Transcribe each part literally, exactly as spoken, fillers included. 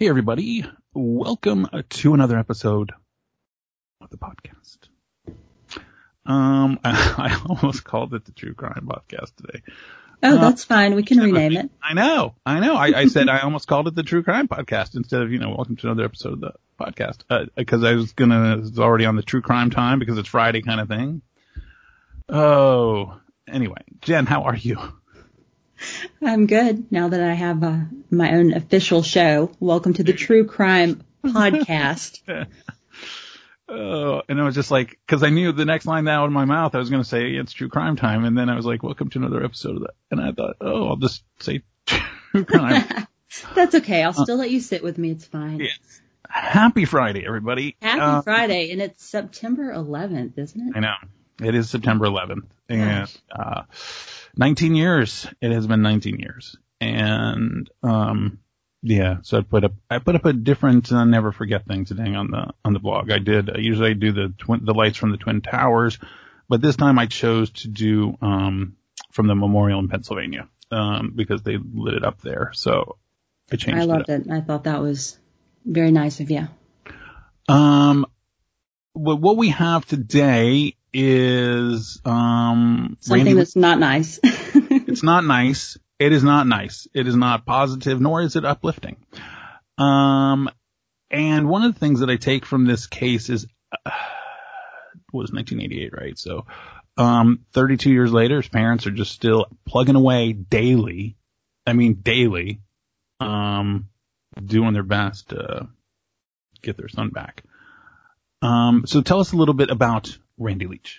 Hey, everybody. Welcome to another episode of the podcast. Um, I, I almost called it the True Crime Podcast today. Oh, uh, that's fine. We can rename it. I know. I know. I, I said I almost called it the True Crime Podcast instead of, you know, welcome to another episode of the podcast. Uh, because I was going to, it's already on the True Crime time because it's Friday kind of thing. Oh, anyway. Jen, how are you? I'm good now that I have uh, my own official show. Welcome to the True Crime Podcast. Oh, and I was just like, because I knew the next line out of my mouth, I was going to say it's True Crime time, and then I was like, welcome to another episode of that. And I thought, oh, I'll just say True Crime. That's okay. I'll still uh, let you sit with me. It's fine. Yes. Happy Friday, everybody. Happy um, Friday, and it's September eleventh, isn't it? I know. It is September eleventh, and uh, nineteen years. It has been nineteen years, and um. Yeah, so I put up I put up a different uh, never forget thing today on the on the blog. I did I usually I do the twin, the lights from the Twin Towers, but this time I chose to do um from the memorial in Pennsylvania um because they lit it up there. So I changed. I loved it. it. I thought that was very nice of you. Um, but what we have today is um something Randy, that's not nice. It's not nice. It is not nice. It is not positive, nor is it uplifting. Um, and one of the things that I take from this case is, uh, it was nineteen eighty-eight, right? So, um, thirty-two years later, his parents are just still plugging away daily. I mean, daily, um, doing their best to get their son back. Um, so tell us a little bit about Randy Leach.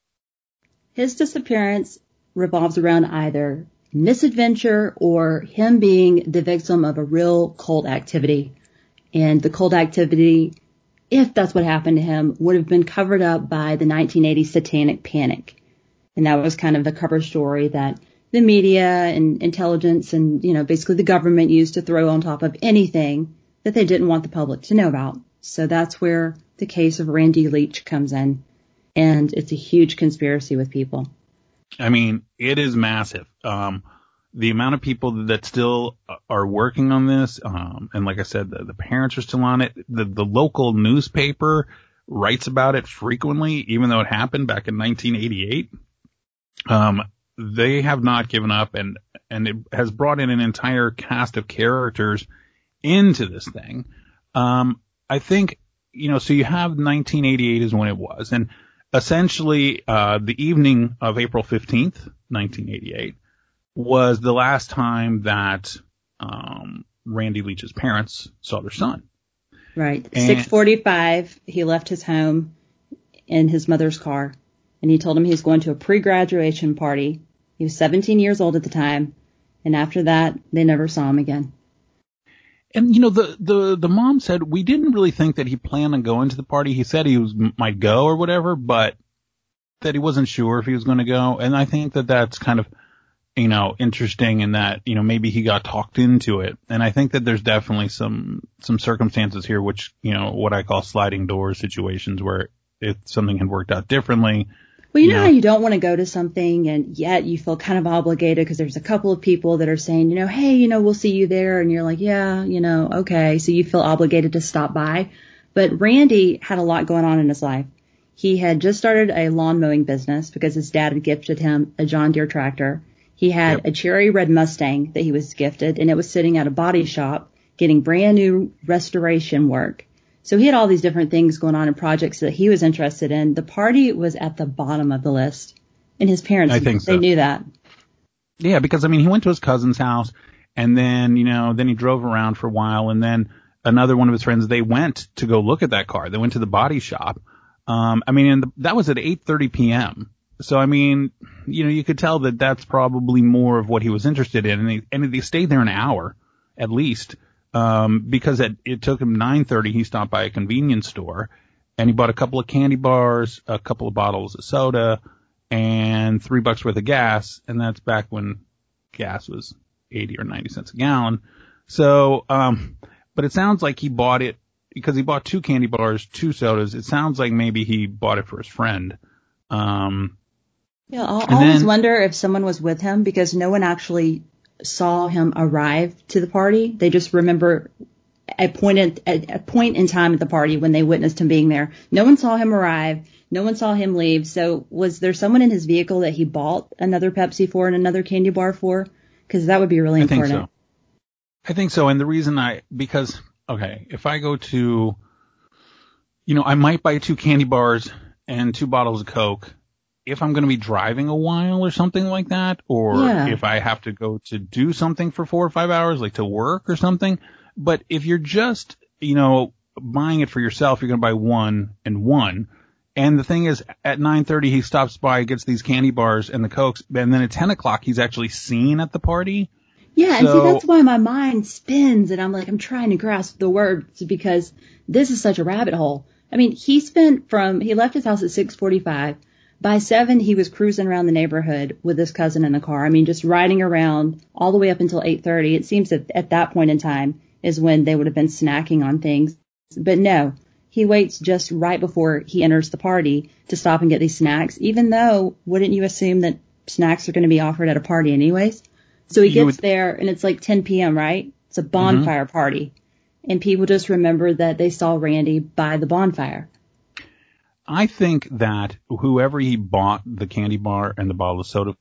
His disappearance revolves around either misadventure or him being the victim of a real cult activity. And the cult activity, if that's what happened to him, would have been covered up by the nineteen eighty Satanic Panic. And that was kind of the cover story that the media and intelligence and, you know, basically the government used to throw on top of anything that they didn't want the public to know about. So that's where the case of Randy Leach comes in. And it's a huge conspiracy with people. I mean, it is massive. Um, the amount of people that still are working on this, um, and like I said, the, the parents are still on it. The, the local newspaper writes about it frequently, even though it happened back in nineteen eighty-eight. Um, they have not given up, and, and it has brought in an entire cast of characters into this thing. Um, I think, you know, so you have nineteen eighty-eight is when it was, and essentially, uh, the evening of April fifteenth, nineteen eighty-eight, was the last time that um, Randy Leach's parents saw their son. Right. six forty-five, he left his home in his mother's car, and he told him he was going to a pre-graduation party. He was seventeen years old at the time, and after that, they never saw him again. And, you know, the, the, the mom said, we didn't really think that he planned on going to the party. He said he was, might go or whatever, but that he wasn't sure if he was going to go. And I think that that's kind of, you know, interesting in that, you know, maybe he got talked into it. And I think that there's definitely some, some circumstances here, which, you know, what I call sliding door situations where if something had worked out differently. Well, you know, you know how you don't want to go to something and yet you feel kind of obligated because there's a couple of people that are saying, you know, hey, you know, we'll see you there. And you're like, yeah, you know, okay. So you feel obligated to stop by. But Randy had a lot going on in his life. He had just started a lawn mowing business because his dad had gifted him a John Deere tractor. He had yep. a cherry red Mustang that he was gifted, and it was sitting at a body shop getting brand new restoration work. So he had all these different things going on and projects that he was interested in. The party was at the bottom of the list. And his parents, I think so. They knew that. Yeah, because, I mean, he went to his cousin's house, and then, you know, then he drove around for a while, and then another one of his friends, they went to go look at that car. They went to the body shop. Um, I mean, and the, that was at eight thirty p.m. So, I mean, you know, you could tell that that's probably more of what he was interested in. And they, and they stayed there an hour, at least. Um, because it, it took him nine thirty, he stopped by a convenience store and he bought a couple of candy bars, a couple of bottles of soda, and three bucks worth of gas. And that's back when gas was eighty or ninety cents a gallon. So, um, but it sounds like he bought it because he bought two candy bars, two sodas. It sounds like maybe he bought it for his friend. Um, yeah, I always then, wonder if someone was with him because no one actually saw him arrive to the party. They just remember a point in, a, a point in time at the party when they witnessed him being there. No one saw him arrive. No one saw him leave. So was there someone in his vehicle that he bought another Pepsi for and another candy bar for? Because that would be really important. I think so. I think so. And the reason I, because, okay, if I go to, you know, I might buy two candy bars and two bottles of Coke if I'm going to be driving a while or something like that, or Yeah. if I have to go to do something for four or five hours, like to work or something. But if you're just, you know, buying it for yourself, you're going to buy one and one. And the thing is, at nine thirty, he stops by, gets these candy bars and the Cokes, and then at ten o'clock, he's actually seen at the party. Yeah, and So- see, that's why my mind spins, and I'm like, I'm trying to grasp the words because this is such a rabbit hole. I mean, he spent from, he left his house at six forty-five. By seven, he was cruising around the neighborhood with his cousin in the car. I mean, just riding around all the way up until eight thirty. It seems that at that point in time is when they would have been snacking on things. But no, he waits just right before he enters the party to stop and get these snacks, even though wouldn't you assume that snacks are going to be offered at a party anyways? So he You gets would- there and it's like ten p.m., right? It's a bonfire party. And people just remember that they saw Randy by the bonfire. I think that whoever he bought the candy bar and the bottle of soda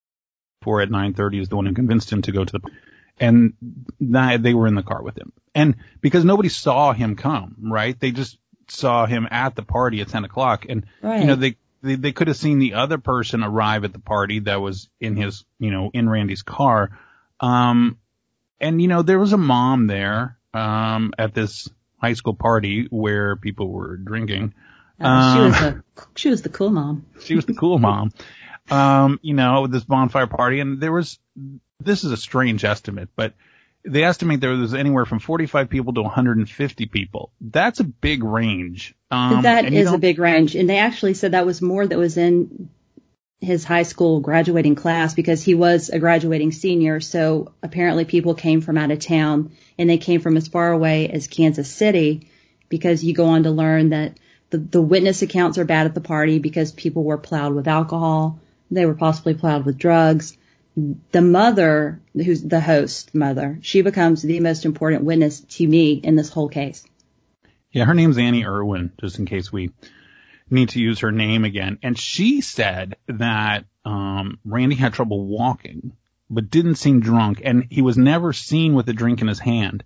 for at nine thirty is the one who convinced him to go to the, and that they were in the car with him. And because nobody saw him come, right? They just saw him at the party at ten o'clock. And, Right. you know, they, they, they could have seen the other person arrive at the party that was in his, you know, in Randy's car. Um, and, you know, there was a mom there, um, at this high school party where people were drinking. Uh, she Um, was a, she was the cool mom. She was the cool mom, um, you know, with this bonfire party. And there was, this is a strange estimate, but they estimate there was anywhere from forty-five people to one hundred fifty people. That's a big range. Um, that and you is a don't- big range. And they actually said that was more that was in his high school graduating class because he was a graduating senior. So apparently people came from out of town and they came from as far away as Kansas City because you go on to learn that the, the witness accounts are bad at the party because people were plowed with alcohol. They were possibly plowed with drugs. The mother, who's the host mother, she becomes the most important witness to me in this whole case. Yeah, her name's Annie Irwin, just in case we need to use her name again. And she said that um Randy had trouble walking, but didn't seem drunk, and he was never seen with a drink in his hand.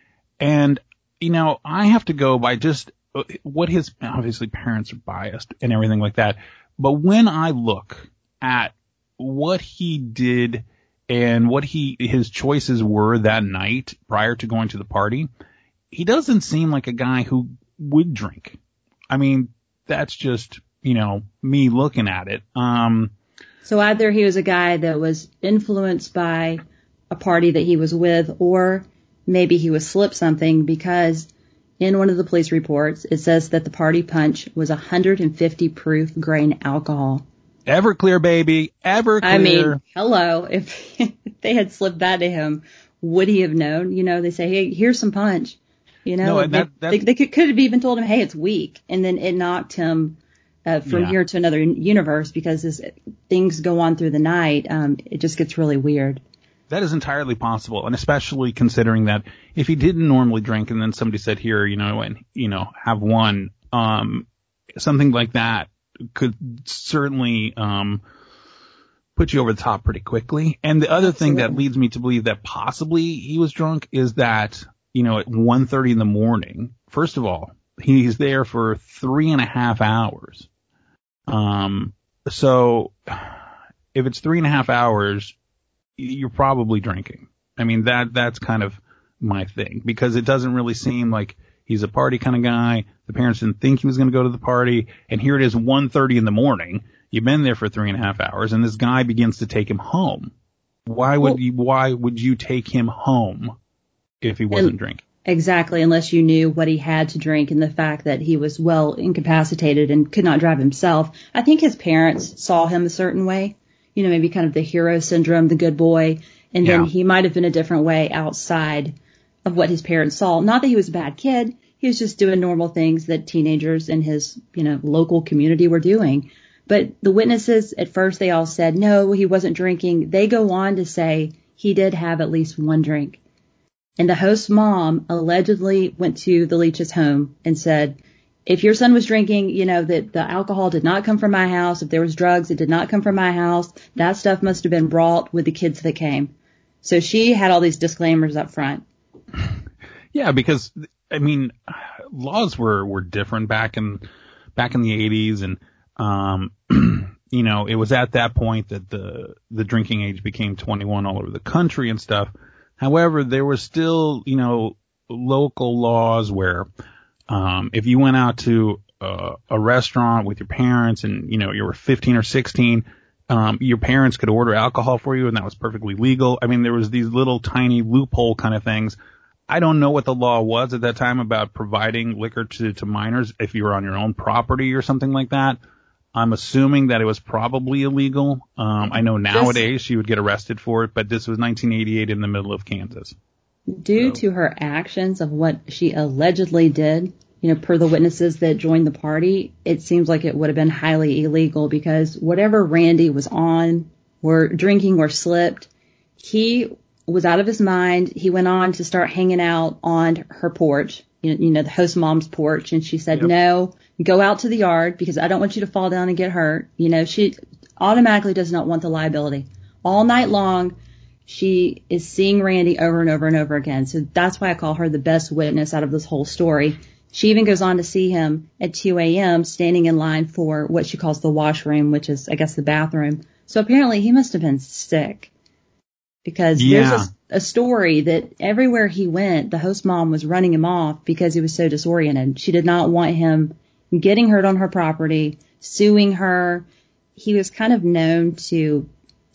And, you know, I have to go by just what his, obviously parents are biased and everything like that. But when I look at what he did and what he, his choices were that night prior to going to the party, he doesn't seem like a guy who would drink. I mean, that's just, you know, me looking at it. Um, So either he was a guy that was influenced by a party that he was with, or maybe he was slipped something, because in one of the police reports, it says that the party punch was one hundred fifty proof grain alcohol. Everclear, baby. Everclear. I mean, hello. If, if they had slipped that to him, would he have known? You know, they say, hey, here's some punch. You know, No, and they, that- that- they, they could, could have even told him, hey, it's weak. And then it knocked him uh, from Yeah. here to another universe, because as things go on through the night, um, it just gets really weird. That is entirely possible, and especially considering that if he didn't normally drink and then somebody said, here, you know, and, you know, have one, um, something like that could certainly, um, put you over the top pretty quickly. And the other thing that Absolutely. leads me to believe that possibly he was drunk is that, you know, at one thirty in the morning, first of all, he's there for three and a half hours. Um, so if it's three and a half hours, you're probably drinking. I mean, that, that's kind of my thing, because it doesn't really seem like he's a party kind of guy. The parents didn't think he was going to go to the party. And here it is one thirty in the morning. You've been there for three and a half hours and this guy begins to take him home. Why would Well- you, why would you take him home if he wasn't And- drinking? Exactly, unless you knew what he had to drink and the fact that he was well incapacitated and could not drive himself. I think his parents saw him a certain way, you know, maybe kind of the hero syndrome, the good boy, and then Yeah. he might have been a different way outside of what his parents saw. Not that he was a bad kid, he was just doing normal things that teenagers in his, you know, local community were doing. But the witnesses, at first they all said, no, he wasn't drinking. They go on to say he did have at least one drink. And the host's mom allegedly went to the Leach's home and said, if your son was drinking, you know, that the alcohol did not come from my house. If there was drugs, it did not come from my house. That stuff must have been brought with the kids that came. So she had all these disclaimers up front. Yeah, because, I mean, laws were, were different back in, back in the eighties. And, um, you know, it was at that point that the, the drinking age became twenty-one all over the country and stuff. However, there was still, you know, local laws where, um, if you went out to uh, a restaurant with your parents and, you know, you were fifteen or sixteen, um, your parents could order alcohol for you and that was perfectly legal. I mean, there was these little tiny loophole kind of things. I don't know what the law was at that time about providing liquor to, to minors if you were on your own property or something like that. I'm assuming that it was probably illegal. Um, I know nowadays she would get arrested for it, but this was nineteen eighty-eight in the middle of Kansas. Due So. to her actions of what she allegedly did, you know, per the witnesses that joined the party, it seems like it would have been highly illegal because whatever Randy was on or drinking or slipped, he was out of his mind. He went on to start hanging out on her porch, you know, you know the host mom's porch, and she said, yep. No. Go out to the yard because I don't want you to fall down and get hurt. You know, she automatically does not want the liability. All night long, she is seeing Randy over and over and over again. So that's why I call her the best witness out of this whole story. She even goes on to see him at two a.m. standing in line for what she calls the washroom, which is, I guess, the bathroom. So apparently he must have been sick because yeah. there's a, a story that everywhere he went, the host mom was running him off because he was so disoriented. She did not want him getting hurt on her property, suing her. He was kind of known to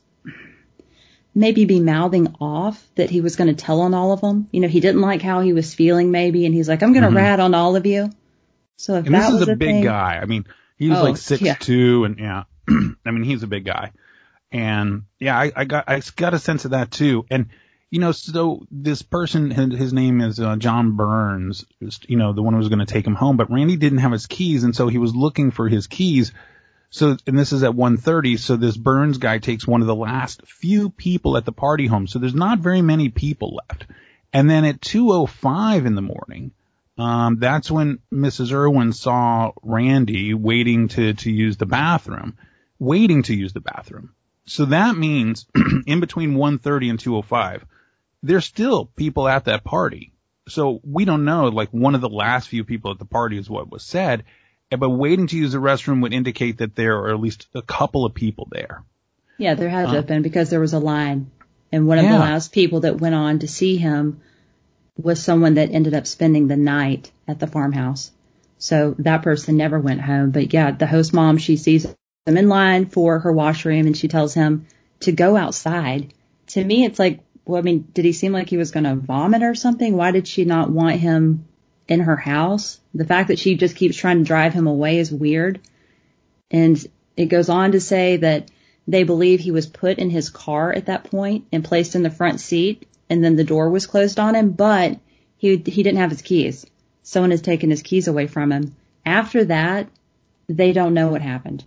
maybe be mouthing off that he was going to tell on all of them. You know, he didn't like how he was feeling maybe, and he's like, I'm going to mm-hmm. rat on all of you. So if and that this was is a, a big thing, guy. I mean, he was oh, like six yeah. two, and yeah, I mean, he's a big guy. And yeah, I, I got I got a sense of that too. And you know, so this person, his name is uh, John Burns, you know, the one who was going to take him home, but Randy didn't have his keys, and so he was looking for his keys. So, and this is at one thirty, so this Burns guy takes one of the last few people at the party home. So there's not very many people left. And then at two oh five in the morning, um, that's when Missus Irwin saw Randy waiting to, to use the bathroom, waiting to use the bathroom. So that means in between one thirty and two oh five, there's still people at that party. So we don't know, like one of the last few people at the party is what was said, but waiting to use the restroom would indicate that there are at least a couple of people there. Yeah, there had to have been because there was a line. And one of yeah. the last people that went on to see him was someone that ended up spending the night at the farmhouse. So that person never went home. But yeah, the host mom, she sees him in line for her washroom and she tells him to go outside. To me, it's like, well, I mean, did he seem like he was going to vomit or something? Why did she not want him in her house? The fact that she just keeps trying to drive him away is weird. And it goes on to say that they believe he was put in his car at that point and placed in the front seat, and then the door was closed on him, but he he didn't have his keys. Someone has taken his keys away from him. After that, they don't know what happened.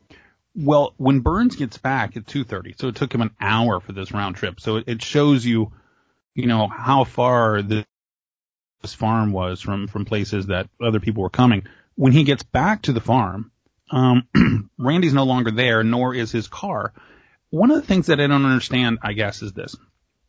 Well, when Burns gets back at two thirty, so it took him an hour for this round trip. So it, it shows you, you know, how far this farm was from, from places that other people were coming. When he gets back to the farm, um, Randy's no longer there, nor is his car. One of the things that I don't understand, I guess, is this.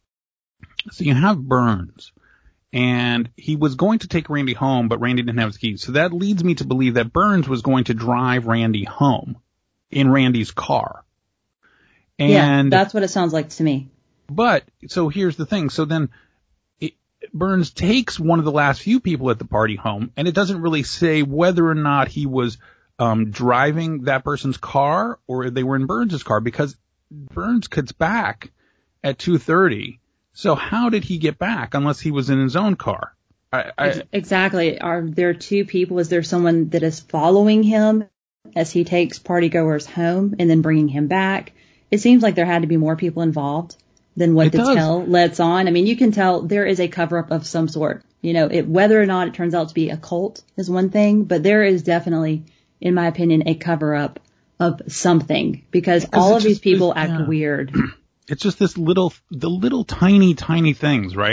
So you have Burns, and he was going to take Randy home, but Randy didn't have his keys. So that leads me to believe that Burns was going to drive Randy home in Randy's car. And yeah, that's what it sounds like to me. But, so here's the thing. So then it, Burns takes one of the last few people at the party home, and it doesn't really say whether or not he was um driving that person's car or they were in Burns' car, because Burns gets back at two thirty. So how did he get back unless he was in his own car? I, I, exactly. Are there two people? Is there someone that is following him as he takes partygoers home and then bringing him back? It seems like there had to be more people involved than what it the does. tell lets on. I mean, you can tell there is a cover-up of some sort. You know, it, whether or not it turns out to be a cult is one thing, but there is definitely, in my opinion, a cover-up of something, because all of these people act yeah. weird. It's just this little, the little tiny, tiny things, right?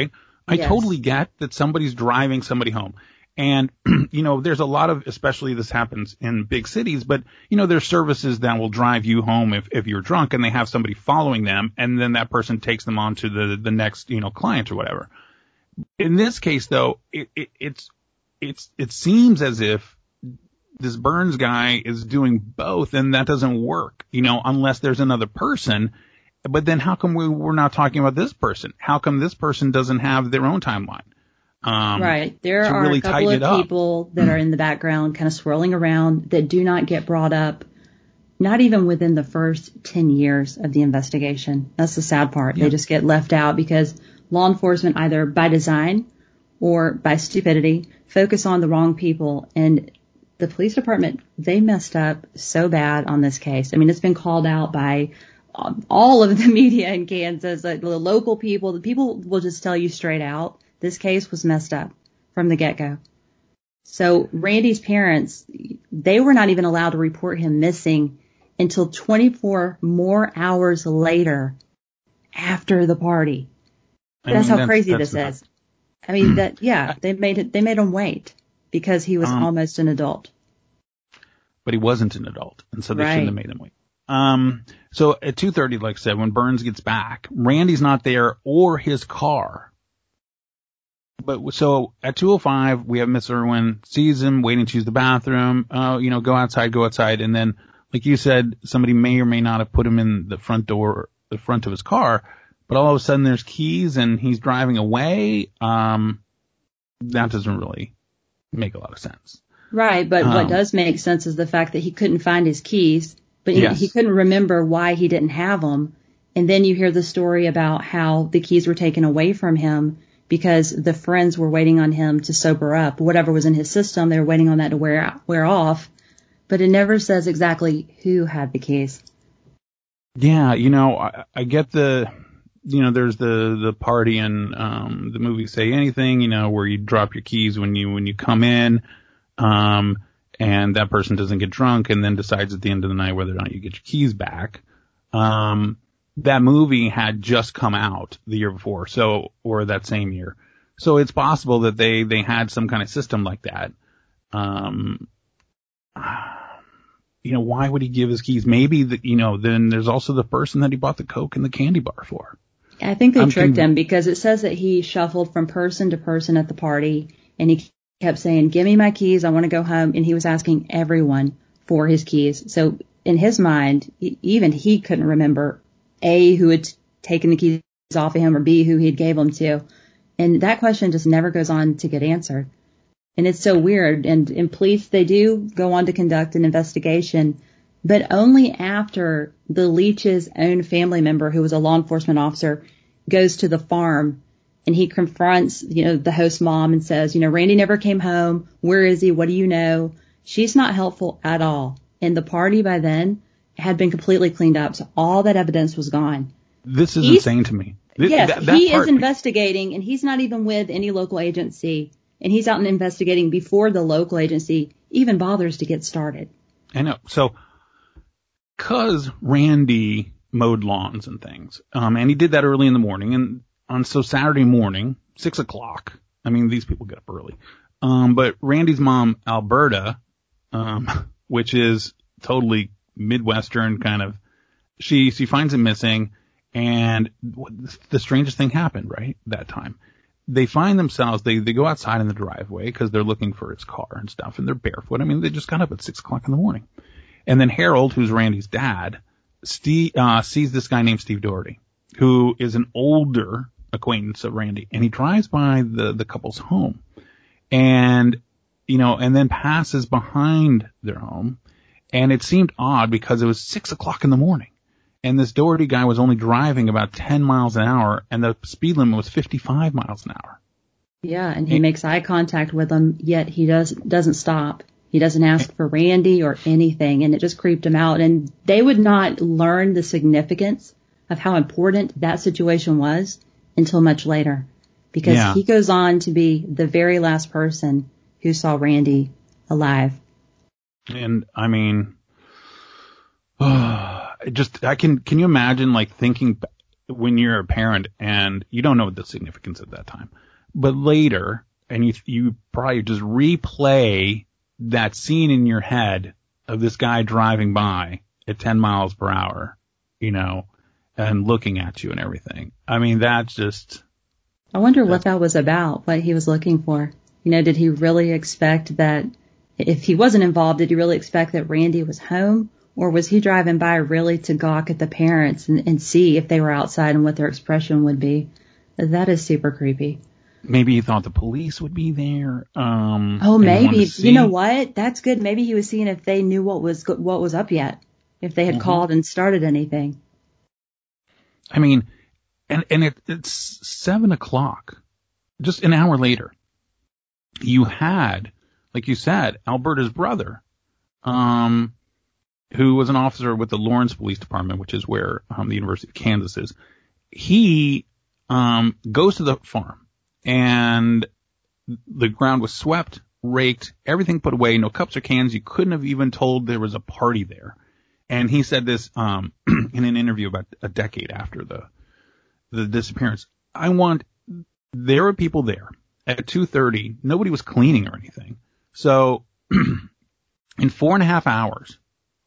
I Yes. totally get that somebody's driving somebody home. And, you know, there's a lot of, especially this happens in big cities, but, you know, there's services that will drive you home if, if you're drunk and they have somebody following them and then that person takes them on to the, the next, you know, client or whatever. In this case, though, it, it, it's, it's, it seems as if this Burns guy is doing both and that doesn't work, you know, unless there's another person. But then how come we, we're not talking about this person? How come this person doesn't have their own timeline? Um, right. There to are really a couple tighten of it up. people that are in the background kind of swirling around that do not get brought up, not even within the first ten years of the investigation. That's the sad part. Yeah. They just get left out because law enforcement, either by design or by stupidity, focus on the wrong people. And the police department, they messed up so bad on this case. I mean, it's been called out by all of the media in Kansas, like the local people. The people will just tell you straight out, this case was messed up from the get-go. So Randy's parents, they were not even allowed to report him missing until twenty-four more hours later after the party. I That's mean, how that's, crazy that's this not, is. I mean, that, yeah, they made it, they made him wait because he was um, almost an adult. But he wasn't an adult, and so they Right. shouldn't have made him wait. Um, so at two thirty, like I said, when Burns gets back, Randy's not there or his car. But so at two oh five, we have Miss Irwin, sees him waiting to use the bathroom. Uh, you know, go outside, go outside. And then, like you said, somebody may or may not have put him in the front door, the front of his car. But all of a sudden there's keys and he's driving away. Um, that doesn't really make a lot of sense. Right. But Um, what does make sense is the fact that he couldn't find his keys, but he, Yes. he couldn't remember why he didn't have them. And then you hear the story about how the keys were taken away from him because the friends were waiting on him to sober up. Whatever was in his system, they were waiting on that to wear wear off. But it never says exactly who had the keys. Yeah, you know, I, I get the, you know, there's the, the party in, um, the movie Say Anything, you know, where you drop your keys when you, when you come in, um, and that person doesn't get drunk and then decides at the end of the night whether or not you get your keys back. Um, that movie had just come out the year before, so, or that same year. So it's possible that they, they had some kind of system like that. Um, you know, why would he give his keys? Maybe that, you know, then there's also the person that he bought the Coke and the candy bar for. I think they I'm tricked con- him because it says that he shuffled from person to person at the party and he kept saying, give me my keys. I want to go home. And he was asking everyone for his keys. So in his mind, e- even he couldn't remember A, who had taken the keys off of him, or B, who he had gave them to. And that question just never goes on to get answered. And it's so weird. And in police, they do go on to conduct an investigation, but only after the Leach's own family member, who was a law enforcement officer, goes to the farm and he confronts, you know, the host mom and says, you know, Randy never came home. Where is he? What do you know? She's not helpful at all. And the party by then had been completely cleaned up. So all that evidence was gone. This is He's- insane to me. This, Yes, that, that he part, is investigating, and he's not even with any local agency. And he's out and investigating before the local agency even bothers to get started. I know. So, cause Randy mowed lawns and things, um, and he did that early in the morning, and on so Saturday morning, six o'clock. I mean, these people get up early. Um, but Randy's mom, Alberta, um, which is totally Midwestern kind of, she, she finds him missing, and the strangest thing happened, right? That time. They find themselves, they, they go outside in the driveway because they're looking for his car and stuff, and they're barefoot. I mean, they just got up at six o'clock in the morning. And then Harold, who's Randy's dad, Steve, uh, sees this guy named Steve Doherty, who is an older acquaintance of Randy, and he drives by the, the couple's home and, you know, and then passes behind their home. And it seemed odd because it was six o'clock in the morning. And this Doherty guy was only driving about ten miles an hour, and the speed limit was fifty-five miles an hour. Yeah, and he And- makes eye contact with him, yet he does, doesn't stop. He doesn't ask for Randy or anything, and it just creeped him out. And they would not learn the significance of how important that situation was until much later, because Yeah. he goes on to be the very last person who saw Randy alive. And I mean, just, I can, can you imagine like thinking when you're a parent and you don't know the significance at that time, But later, and you, you probably just replay that scene in your head of this guy driving by at ten miles per hour, you know, and looking at you and everything. I mean, that's just... I wonder what that was about, what he was looking for. You know, did he really expect that, if he wasn't involved, did he really expect that Randy was home? Or was he driving by really to gawk at the parents and, and see if they were outside and what their expression would be? That is super creepy. Maybe he thought the police would be there. Um, oh, maybe. You know what? That's good. Maybe he was seeing if they knew what was what was up yet, if they had mm-hmm. called and started anything. I mean, and and it, it's seven o'clock, just an hour later. You had, like you said, Alberta's brother, um, who was an officer with the Lawrence Police Department, which is where um, the University of Kansas is. He um, goes to the farm, and the ground was swept, raked, everything put away, no cups or cans. You couldn't have even told there was a party there. And he said this um, in an interview about a decade after the the disappearance. I want, there were people there at two thirty. Nobody was cleaning or anything. So in four and a half hours,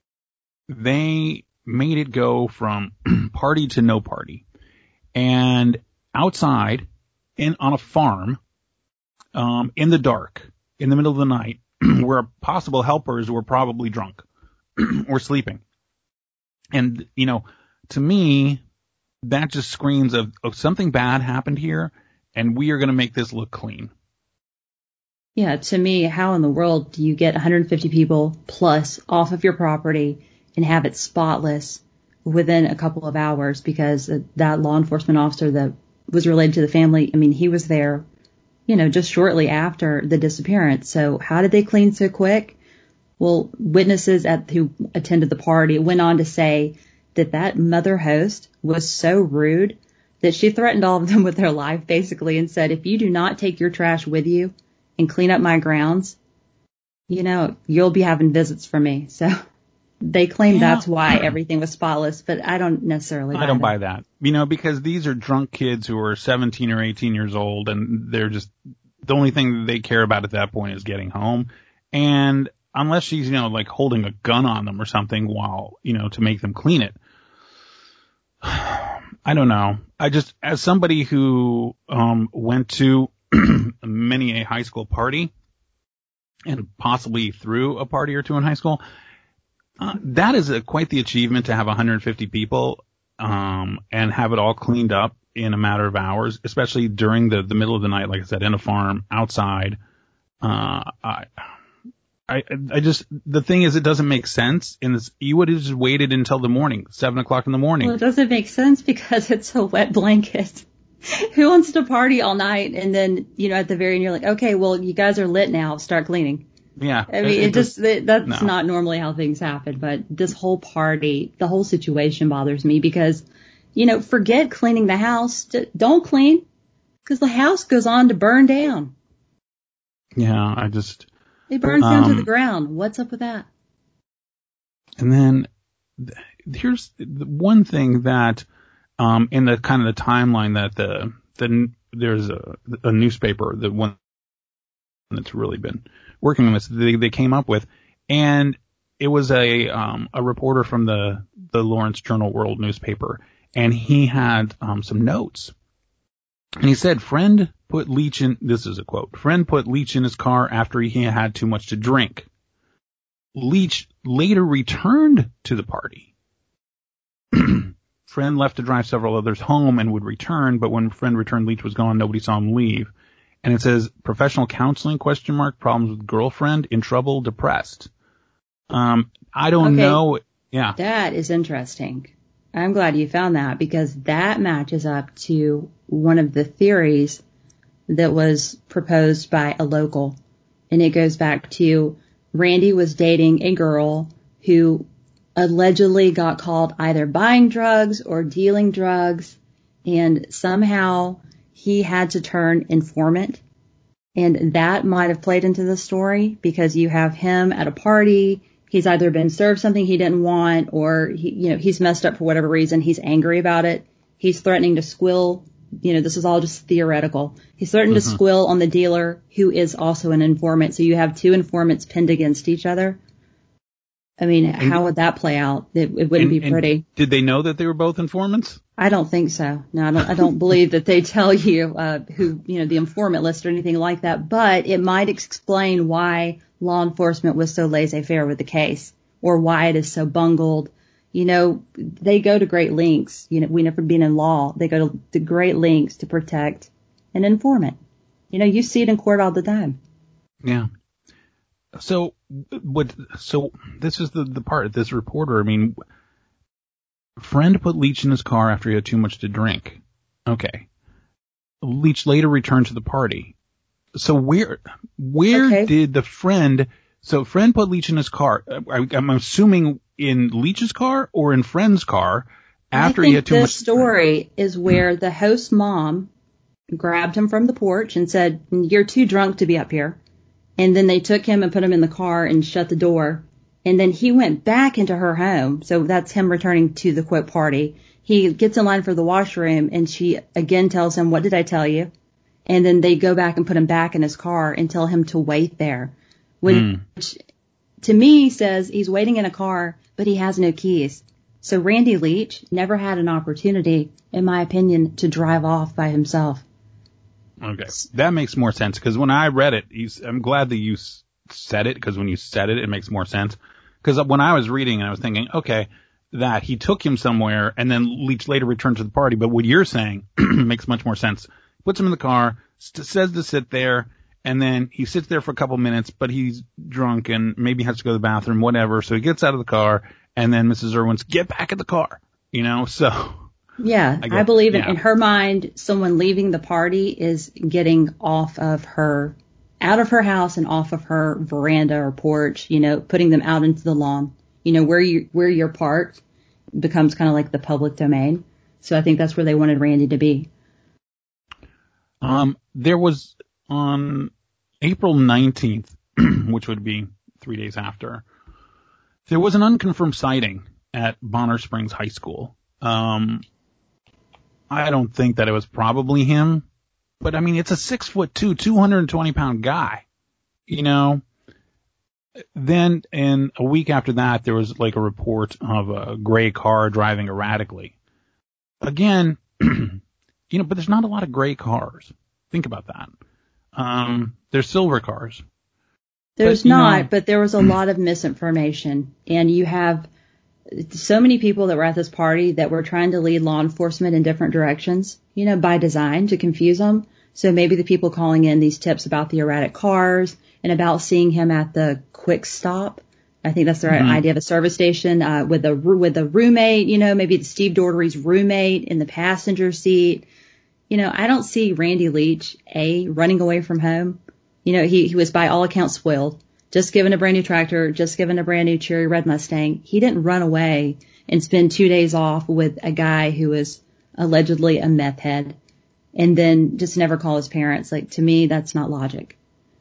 they made it go from party to no party. And outside, in on a farm, um, in the dark, in the middle of the night, where possible helpers were probably drunk or sleeping. And, you know, to me, that just screams of, of something bad happened here, and we are going to make this look clean. Yeah, to me, how in the world do you get one hundred fifty people plus off of your property and have it spotless within a couple of hours? Because that law enforcement officer that was related to the family, I mean, he was there, you know, just shortly after the disappearance. So how did they clean so quick? Well, witnesses at who attended the party went on to say that that mother host was so rude that she threatened all of them with their life, basically, and said, if you do not take your trash with you and clean up my grounds, you know, you'll be having visits from me. So they claim yeah. that's why everything was spotless, but I don't necessarily buy I don't that. buy that. You know, because these are drunk kids who are seventeen or eighteen years old, and they're just, the only thing they care about at that point is getting home. And unless she's, you know, like holding a gun on them or something while, you know, to make them clean it. I don't know. I just, as somebody who um went to many a high school party and possibly threw a party or two in high school, uh, that is a, quite the achievement to have one hundred fifty people um and have it all cleaned up in a matter of hours, especially during the, the middle of the night, like I said, in a farm, outside. Uh, I... I, I just, the thing is, it doesn't make sense. In this, you would have just waited until the morning, seven o'clock in the morning. Well, it doesn't make sense because it's a wet blanket. Who wants to party all night and then, you know, at the very end you're like, okay, well, you guys are lit now, start cleaning. Yeah. I mean, it, it just, it, that's no. not normally how things happen. But this whole party, the whole situation bothers me because, you know, forget cleaning the house. Don't clean because the house goes on to burn down. Yeah, I just. It burns down um, to the ground. What's up with that? And then th- here's the one thing that, um, in the kind of the timeline that the, the, there's a, a newspaper, the one that's really been working on this, they, they came up with, and it was a, um, a reporter from the, the Lawrence Journal World newspaper, and he had, um, some notes. And he said, friend put leech in, this is a quote, friend put leech in his car after he had too much to drink. Leech later returned to the party. Friend left to drive several others home and would return, but when friend returned, Leech was gone. Nobody saw him leave. And it says, professional counseling, question mark, problems with girlfriend, in trouble, depressed. Um, I don't okay. know. Yeah. That is interesting. I'm glad you found that because that matches up to one of the theories that was proposed by a local. And it goes back to Randy was dating a girl who allegedly got caught either buying drugs or dealing drugs. And somehow he had to turn informant. And that might have played into the story because you have him at a party. He's either been served something he didn't want or he, you know, he's messed up for whatever reason. He's angry about it. He's threatening to squill you know, this is all just theoretical. He's threatened Mm-hmm. to squill on the dealer, who is also an informant. So you have two informants pinned against each other. I mean, And, how would that play out? It, it wouldn't and, be pretty. And did they know that they were both informants? I don't think so. No, I don't, I don't believe that they tell you, uh, who, you know, the informant list or anything like that, but it might explain why law enforcement was so laissez-faire with the case, or why it is so bungled. You know, they go to great lengths. You know, we never been in law. They go to, to great lengths to protect an informant. You know, you see it in court all the time. Yeah. So what, so this is the, the part, this reporter, I mean, friend put Leach in his car after he had too much to drink. Okay. Leach later returned to the party. So where, where Okay. did the friend, so friend put Leach in his car. I, I'm assuming in Leach's car or in friend's car after I he had think too the much. story is where the host mom grabbed him from the porch and said, "You're too drunk to be up here." And then they took him and put him in the car and shut the door. And then he went back into her home. So that's him returning to the quote party. He gets in line for the washroom and she again tells him, "What did I tell you?" And then they go back and put him back in his car and tell him to wait there. Which mm. to me says he's waiting in a car, but he has no keys. So Randy Leach never had an opportunity, in my opinion, to drive off by himself. Okay, that makes more sense, because when I read it, you, I'm glad that you said it, because when you said it, it makes more sense. Because when I was reading and I was thinking, okay, that he took him somewhere and then Leach later returned to the party, but what you're saying makes much more sense. Puts him in the car, st- says to sit there, and then he sits there for a couple minutes, but he's drunk and maybe has to go to the bathroom, whatever, so he gets out of the car, and then Missus Irwin's, "Get back in the car," you know, so... Yeah, I, I believe in, yeah. in her mind, someone leaving the party is getting off of her, out of her house and off of her veranda or porch, you know, putting them out into the lawn. You know, where you, where you're parked becomes kind of like the public domain. So I think that's where they wanted Randy to be. Um, there was on April nineteenth, which would be three days after, there was an unconfirmed sighting at Bonner Springs High School. Um, I don't think that it was probably him, but I mean, it's a six foot two, two hundred twenty pound guy, you know. Then, and a week after that, there was like a report of a gray car driving erratically. Again, you know, but there's not a lot of gray cars. Think about that. Um, there's silver cars. There's but, not, know, but there was a lot of misinformation, and you have so many people that were at this party that were trying to lead law enforcement in different directions, you know, by design to confuse them. So maybe the people calling in these tips about the erratic cars and about seeing him at the quick stop. I think that's the right mm-hmm. idea of a service station, uh, with a, with a roommate, you know, maybe Steve Daugherty's roommate in the passenger seat. You know, I don't see Randy Leach, A, running away from home. You know, he, he was by all accounts spoiled. Just given a brand new tractor, just given a brand new cherry red Mustang. He didn't run away and spend two days off with a guy who was allegedly a meth head and then just never call his parents. Like, to me, that's not logic.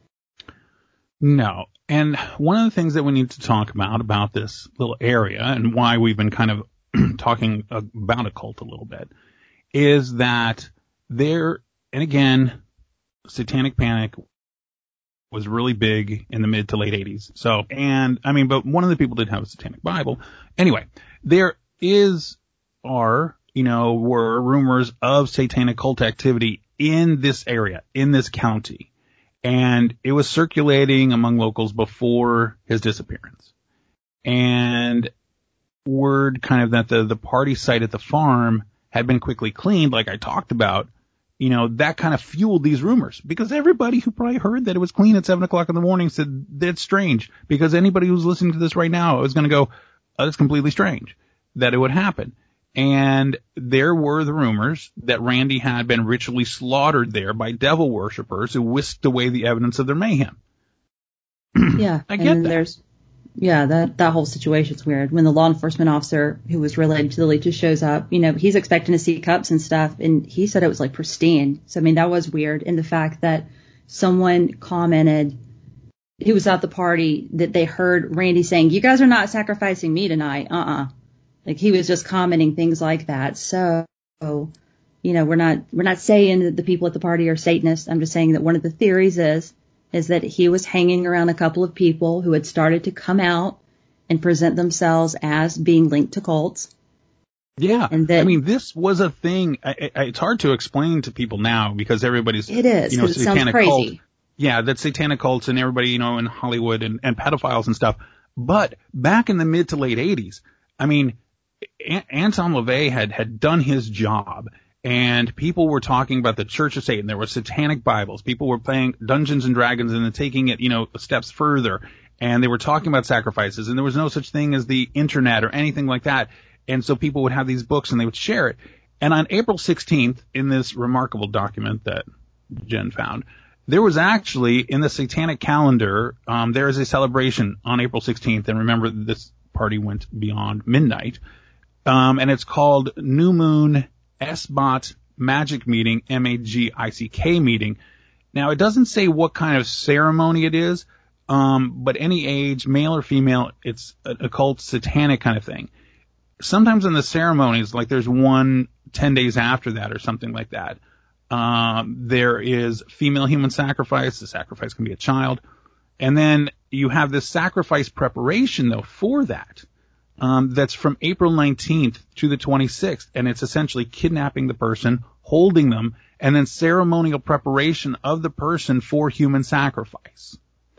No. And one of the things that we need to talk about, about this little area and why we've been kind of talking about a cult a little bit, is that there, and again, Satanic Panic was really big in the mid to late eighties. So, and I mean, but one of the people did have a Satanic Bible. Anyway, there is, are, you know, were rumors of satanic cult activity in this area, in this county. And it was circulating among locals before his disappearance. And word kind of that the, the party site at the farm had been quickly cleaned, like I talked about. You know, that kind of fueled these rumors, because everybody who probably heard that it was clean at seven o'clock in the morning said that's strange, because anybody who's listening to this right now is going to go, oh, that's completely strange that it would happen. And there were the rumors that Randy had been ritually slaughtered there by devil worshippers who whisked away the evidence of their mayhem. Yeah. I get and that. There's, yeah, that, that whole situation's weird. When the law enforcement officer who was related to the Leaches shows up, you know, he's expecting to see cups and stuff, and he said it was like pristine. So, I mean, that was weird. And the fact that someone commented, who was at the party, that they heard Randy saying, "You guys are not sacrificing me tonight." Uh-uh. Like, he was just commenting things like that. So, you know, we're not, we're not saying that the people at the party are Satanists. I'm just saying that one of the theories is, is that he was hanging around a couple of people who had started to come out and present themselves as being linked to cults. Yeah. And that, I mean, this was a thing. I, I, it's hard to explain to people now because everybody's, it is, you know, it sounds satanic crazy. cult. Yeah, that satanic cults and everybody, you know, in Hollywood and, and pedophiles and stuff. But back in the mid to late eighties, I mean, A- Anton LaVey had, had done his job, and people were talking about the Church of Satan. There were satanic Bibles. People were playing Dungeons and Dragons and then taking it, you know, steps further. And they were talking about sacrifices, and there was no such thing as the internet or anything like that. And so people would have these books and they would share it. And on April sixteenth, in this remarkable document that Jen found, there was actually in the satanic calendar, um, there is a celebration on April sixteenth. And remember, this party went beyond midnight. Um, and it's called New Moon S B O T Magic Meeting, M A G I C K meeting. Now, it doesn't say what kind of ceremony it is, um, but any age, male or female, it's an occult satanic kind of thing. Sometimes in the ceremonies, like there's one ten days after that or something like that, um, there is female human sacrifice. The sacrifice can be a child. And then you have this sacrifice preparation, though, for that. Um, that's from April nineteenth to the twenty-sixth, and it's essentially kidnapping the person, holding them, and then ceremonial preparation of the person for human sacrifice.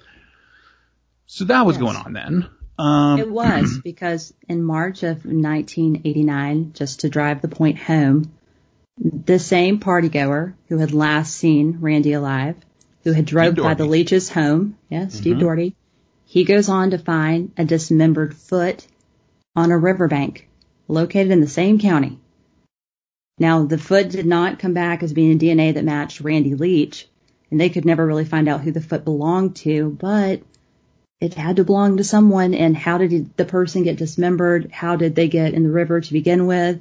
So that was yes. going on then. Um, it was, because in March of nineteen eighty-nine, just to drive the point home, the same partygoer who had last seen Randy alive, who had drove by the Leach's home, yeah, Steve mm-hmm. Doherty, he goes on to find a dismembered foot on a riverbank located in the same county. Now, the foot did not come back as being D N A that matched Randy Leach, and they could never really find out who the foot belonged to, but it had to belong to someone. And how did the person get dismembered? How did they get in the river to begin with?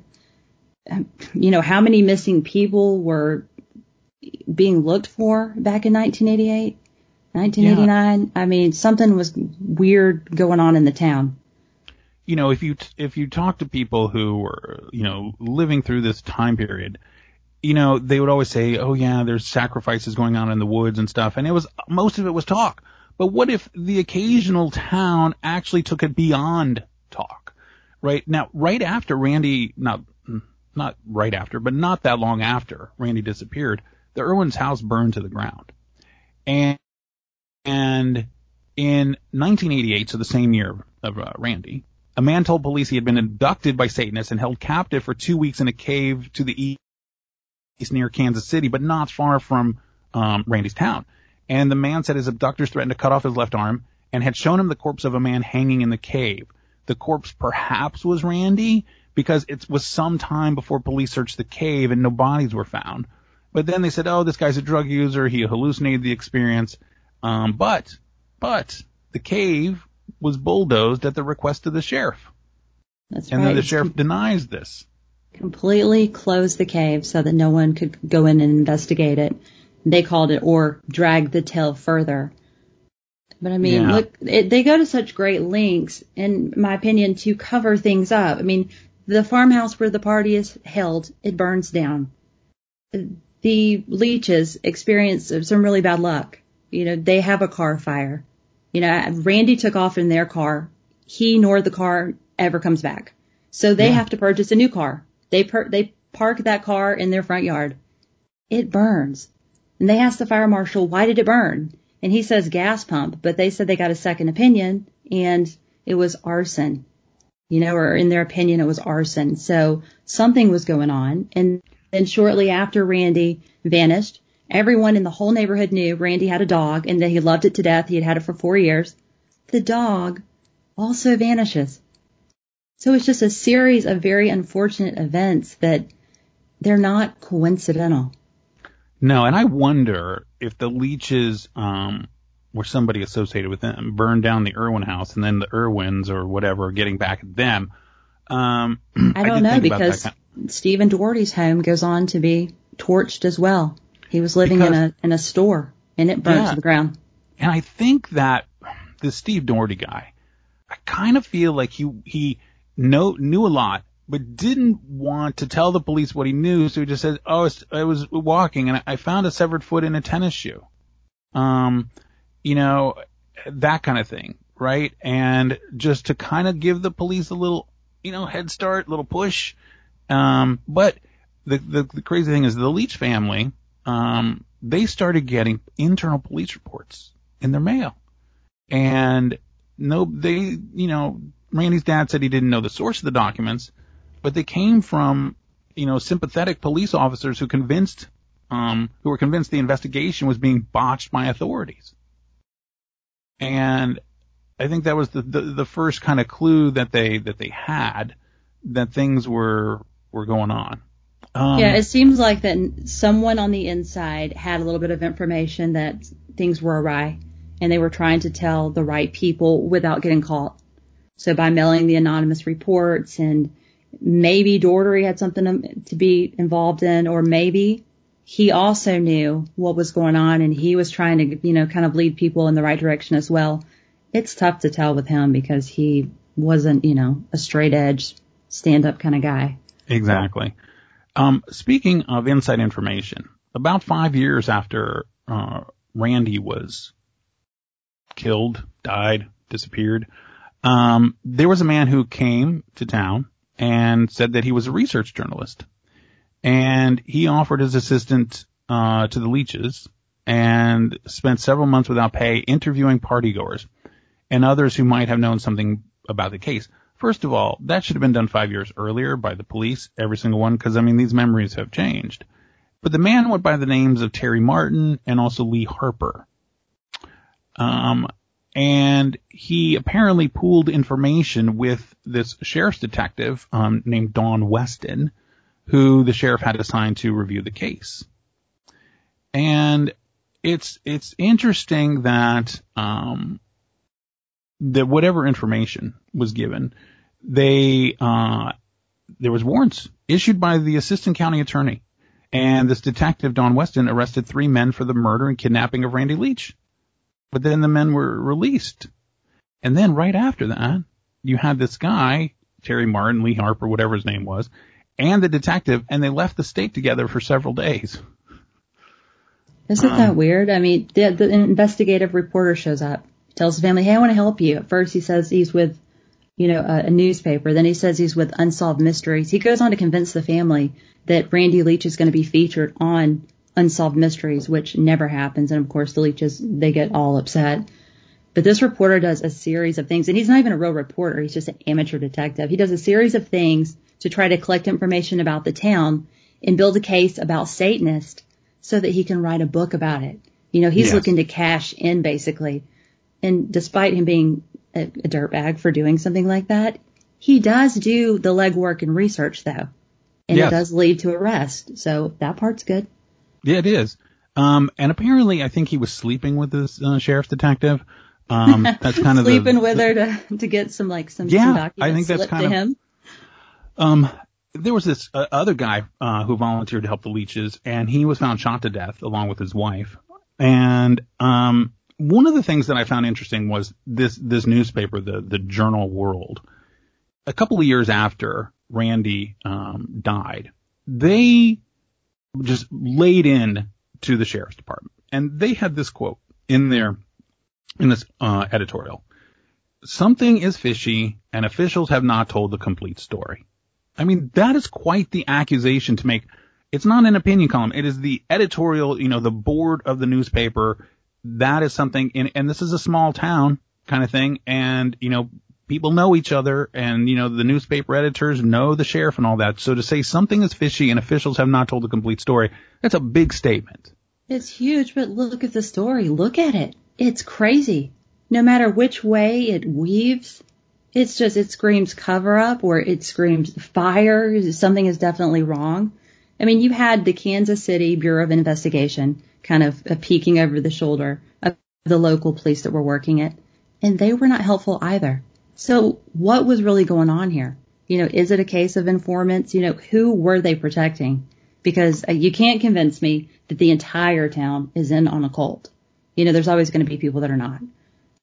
You know, how many missing people were being looked for back in nineteen eighty-eight, nineteen eighty-nine? Yeah. I mean, something was weird going on in the town. You know, if you if you talk to people who were, you know, living through this time period, you know, they would always say, oh, yeah, there's sacrifices going on in the woods and stuff. And it was, most of it was talk. But what if the occasional town actually took it beyond talk, right? Now, right after Randy, not, not right after, but not that long after Randy disappeared, the Irwin's house burned to the ground. And, and in nineteen eighty-eight, so the same year of uh, Randy, a man told police he had been abducted by Satanists and held captive for two weeks in a cave to the east near Kansas City, but not far from um, Randy's town. And the man said his abductors threatened to cut off his left arm and had shown him the corpse of a man hanging in the cave. The corpse perhaps was Randy, because it was some time before police searched the cave and no bodies were found. But then they said, oh, this guy's a drug user. He hallucinated the experience. Um, but, but the cave was bulldozed at the request of the sheriff. That's and right. then the sheriff com- denies this. Completely closed the cave so that no one could go in and investigate it. They called it, or drag the tale further. But I mean, yeah. look, it, they go to such great lengths, in my opinion, to cover things up. I mean, the farmhouse where the party is held, it burns down. The Leaches experience some really bad luck. You know, they have a car fire. You know, Randy took off in their car. He nor the car ever comes back. So they yeah. have to purchase a new car. They per- they park that car in their front yard. It burns. And they asked the fire marshal, why did it burn? And he says gas pump, but they said they got a second opinion, and it was arson. You know, or in their opinion, it was arson. So something was going on. And then shortly after Randy vanished, everyone in the whole neighborhood knew Randy had a dog and that he loved it to death. He had had it for four years. The dog also vanishes. So it's just a series of very unfortunate events that they're not coincidental. No, and I wonder if the Leaches, um, or somebody associated with them, burned down the Irwin house, and then the Irwins or whatever are getting back at them. Um, I don't I know, because kind of... Stephen Doherty's home goes on to be torched as well. He was living because, in a in a store, and it burned yeah. to the ground. And I think that the Steve Doherty guy, I kind of feel like he he know, knew a lot, but didn't want to tell the police what he knew, so he just said, oh, I was walking and I found a severed foot in a tennis shoe. Um, you know, that kind of thing, right? And just to kind of give the police a little, you know, head start, little push. Um, but the, the, the crazy thing is the Leach family, um, they started getting internal police reports in their mail. And no, they, you know, Randy's dad said he didn't know the source of the documents, but they came from, you know, sympathetic police officers who convinced, um, who were convinced the investigation was being botched by authorities. And I think that was the, the, the first kind of clue that they, that they had that things were, were going on. Um, yeah, it seems like that someone on the inside had a little bit of information that things were awry, and they were trying to tell the right people without getting caught. So by mailing the anonymous reports, and maybe Daugherty had something to be involved in, or maybe he also knew what was going on and he was trying to, you know, kind of lead people in the right direction as well. It's tough to tell with him because he wasn't, you know, a straight edge stand up kind of guy. Exactly. Um, speaking of inside information, about five years after uh, Randy was killed, died, disappeared, Um, there was a man who came to town and said that he was a research journalist, and he offered his assistant, uh, to the Leaches and spent several months without pay interviewing partygoers and others who might have known something about the case. First of all, that should have been done five years earlier by the police, every single one, because, I mean, these memories have changed. But the man went by the names of Terry Martin and also Lee Harper. Um, And he apparently pooled information with this sheriff's detective um, named Dawn Weston, who the sheriff had assigned to review the case. And it's it's interesting that um, that whatever information was given, they uh, there was warrants issued by the assistant county attorney, and this detective Dawn Weston arrested three men for the murder and kidnapping of Randy Leach. But then the men were released. And then right after that, you had this guy, Terry Martin, Lee Harper, whatever his name was, and the detective, and they left the state together for several days. Isn't um, that weird? I mean, the, the investigative reporter shows up, tells the family, hey, I want to help you. At first he says he's with, you know, a, a newspaper. Then he says he's with Unsolved Mysteries. He goes on to convince the family that Randy Leach is going to be featured on Unsolved Mysteries, which never happens. And of course, the Leaches, they get all upset. But this reporter does a series of things, and he's not even a real reporter. He's just an amateur detective. He does a series of things to try to collect information about the town and build a case about Satanists so that he can write a book about it. You know, he's yes. looking to cash in, basically. And despite him being a, a dirtbag for doing something like that, he does do the legwork and research, though. And yes. it does lead to arrest. So that part's good. Yeah, it is. Um, and apparently, I think he was sleeping with this uh, sheriff's detective. Um, that's kind of sleeping the, with the, her to to get some like some, yeah, some documents I think that's slipped kind to of, him. Um, there was this uh, other guy uh, who volunteered to help the Leaches, and he was found shot to death along with his wife. And um, one of the things that I found interesting was this this newspaper, the the Journal World. A couple of years after Randy um, died, they just laid in to the sheriff's department, and they had this quote in there in this uh, editorial: "Something is fishy, and officials have not told the complete story." I mean, that is quite the accusation to make. It's not an opinion column. It is the editorial, you know, the board of the newspaper. That is something, and, and this is a small town kind of thing, and, you know, people know each other, and, you know, the newspaper editors know the sheriff and all that. So to say something is fishy and officials have not told the complete story, that's a big statement. It's huge, but look at the story. Look at it. It's crazy. No matter which way it weaves, it's just, it screams cover up or it screams fire. Something is definitely wrong. I mean, you had the Kansas City Bureau of Investigation kind of uh, peeking over the shoulder of the local police that were working it, and they were not helpful either. So what was really going on here? You know, is it a case of informants? You know, who were they protecting? Because uh, you can't convince me that the entire town is in on a cult. You know, there's always going to be people that are not.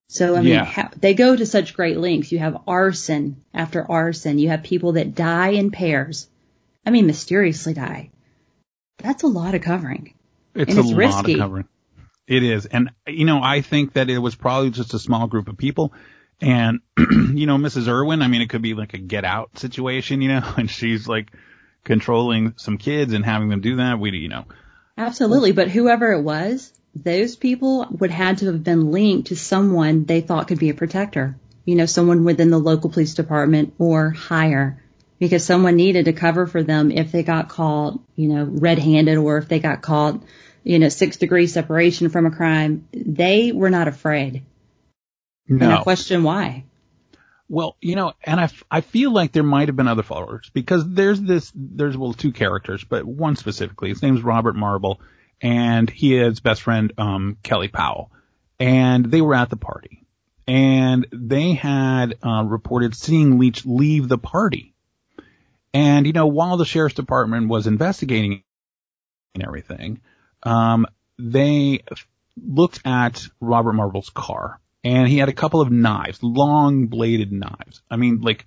So, I mean, Yeah. ha- they go to such great lengths. You have arson after arson. You have people that die in pairs. I mean, mysteriously die. That's a lot of covering. It's and a it's lot risky. of covering. It is. And, you know, I think that it was probably just a small group of people. And, you know, Missus Irwin, I mean, it could be like a get out situation, you know, and she's like controlling some kids and having them do that. We, you know. Absolutely. But whoever it was, those people would had to have been linked to someone they thought could be a protector. You know, someone within the local police department or higher, because someone needed to cover for them if they got caught, you know, red-handed, or if they got caught, you know, six degree separation from a crime. They were not afraid. No. And I question why. Well, you know, and I, f- I feel like there might have been other followers, because there's this, there's, well, two characters, but one specifically. His name's Robert Marble, and he is his best friend, um, Kelly Powell. And they were at the party. And they had uh, reported seeing Leach leave the party. And, you know, while the sheriff's department was investigating and everything, um, they looked at Robert Marble's car. And he had a couple of knives, long bladed knives. I mean, like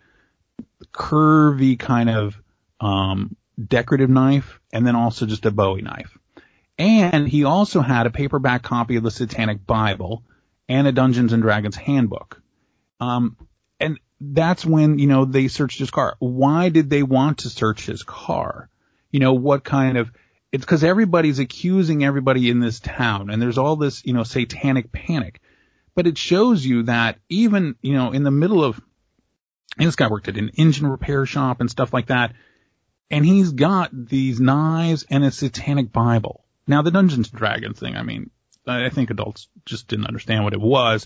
curvy kind of um decorative knife, and then also just a Bowie knife. And he also had a paperback copy of the Satanic Bible and a Dungeons and Dragons handbook. Um, and that's when, you know, they searched his car. Why did they want to search his car? You know, what kind of, it's because everybody's accusing everybody in this town, and there's all this, you know, satanic panic. But it shows you that even, you know, in the middle of, and this guy worked at an engine repair shop and stuff like that, and he's got these knives and a Satanic Bible. Now, the Dungeons and Dragons thing, I mean, I think adults just didn't understand what it was,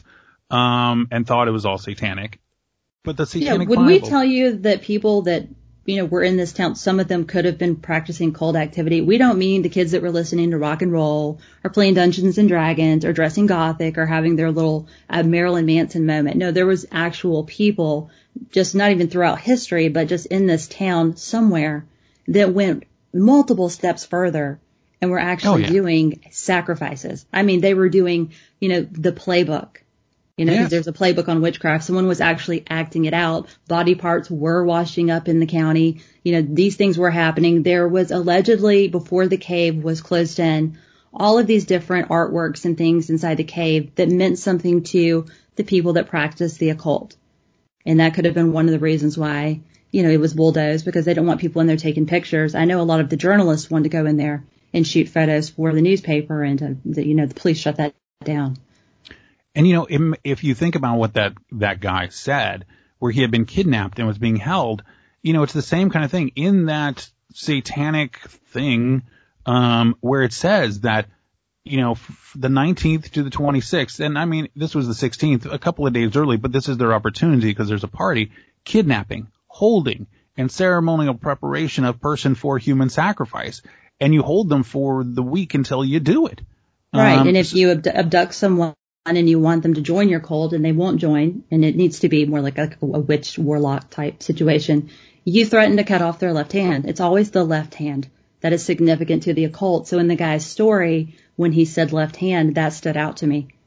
um, and thought it was all satanic. But the Satanic yeah, when Bible. we tell you that people that, you know, were in this town, some of them could have been practicing cult activity, we don't mean the kids that were listening to rock and roll or playing Dungeons and Dragons or dressing gothic or having their little uh, Marilyn Manson moment. No, there was actual people, just not even throughout history, but just in this town somewhere, that went multiple steps further and were actually Oh, yeah. doing sacrifices. I mean, they were doing, you know, the playbook. You know, 'cause Yes. there's a playbook on witchcraft. Someone was actually acting it out. Body parts were washing up in the county. You know, these things were happening. There was allegedly, before the cave was closed in, all of these different artworks and things inside the cave that meant something to the people that practiced the occult. And that could have been one of the reasons why, you know, it was bulldozed, because they don't want people in there taking pictures. I know a lot of the journalists wanted to go in there and shoot photos for the newspaper, and, uh, the, you know, the police shut that down. And, you know, if, if you think about what that, that guy said, where he had been kidnapped and was being held, you know, it's the same kind of thing in that satanic thing, um, where it says that, you know, f- the nineteenth to the twenty-sixth, and I mean, this was the sixteenth, a couple of days early, but this is their opportunity because there's a party, kidnapping, holding, and ceremonial preparation of person for human sacrifice. And you hold them for the week until you do it. Right. Um, And if you abdu- abduct someone and you want them to join your cult and they won't join, and it needs to be more like a, a witch warlock type situation, you threaten to cut off their left hand. It's always the left hand that is significant to the occult. So in the guy's story, when he said left hand, that stood out to me.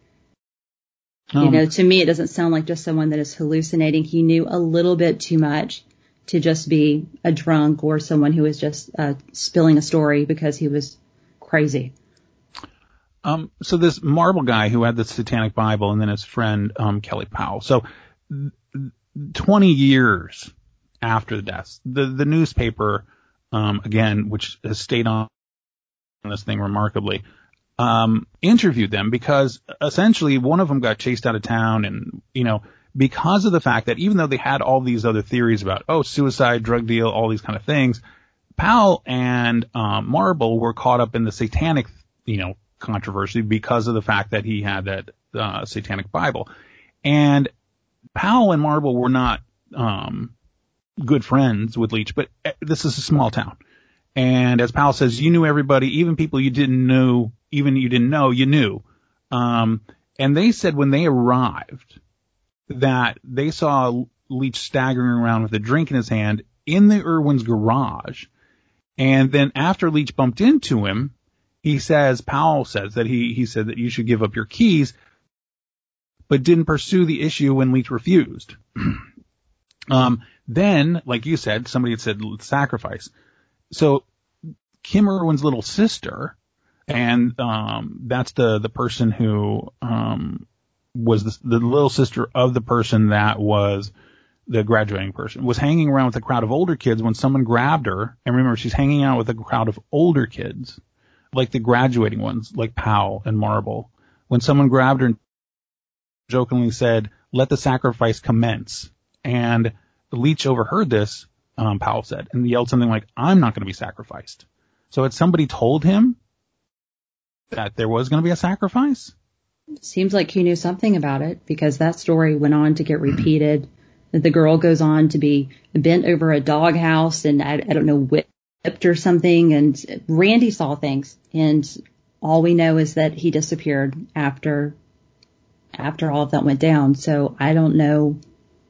um, You know, to me, it doesn't sound like just someone that is hallucinating. He knew a little bit too much to just be a drunk or someone who was just uh, spilling a story because he was crazy. Um, so this Marble guy who had the Satanic Bible, and then his friend, um, Kelly Powell. So twenty years after the deaths, the, the newspaper, um, again, which has stayed on this thing remarkably, um, interviewed them, because essentially one of them got chased out of town, and, you know, because of the fact that even though they had all these other theories about, oh, suicide, drug deal, all these kind of things, Powell and, um, Marble were caught up in the satanic, you know, controversy because of the fact that he had that uh, Satanic Bible. And Powell and Marble were not um, good friends with Leach, but this is a small town. And as Powell says, you knew everybody, even people you didn't know, even you didn't know, you knew. Um, and they said when they arrived that they saw Leach staggering around with a drink in his hand in the Irwin's garage. And then after Leach bumped into him, he says, Powell says that he, he said that you should give up your keys. but didn't pursue the issue when Leach refused. um, then, like you said, somebody had said sacrifice. So Kim Irwin's little sister, and um, that's the the person who um, was the, the little sister of the person that was the graduating person, was hanging around with a crowd of older kids when someone grabbed her. And remember, she's hanging out with a crowd of older kids, like the graduating ones, like Powell and Marble. When someone grabbed her and jokingly said, "Let the sacrifice commence." And Leach overheard this, um, Powell said, and yelled something like, "I'm not going to be sacrificed." So had somebody told him that there was going to be a sacrifice? Seems like he knew something about it, because that story went on to get repeated. The girl goes on to be bent over a doghouse and, I, I don't know, whipped or something. And Randy saw things. And all we know is that he disappeared after after all of that went down. So I don't know.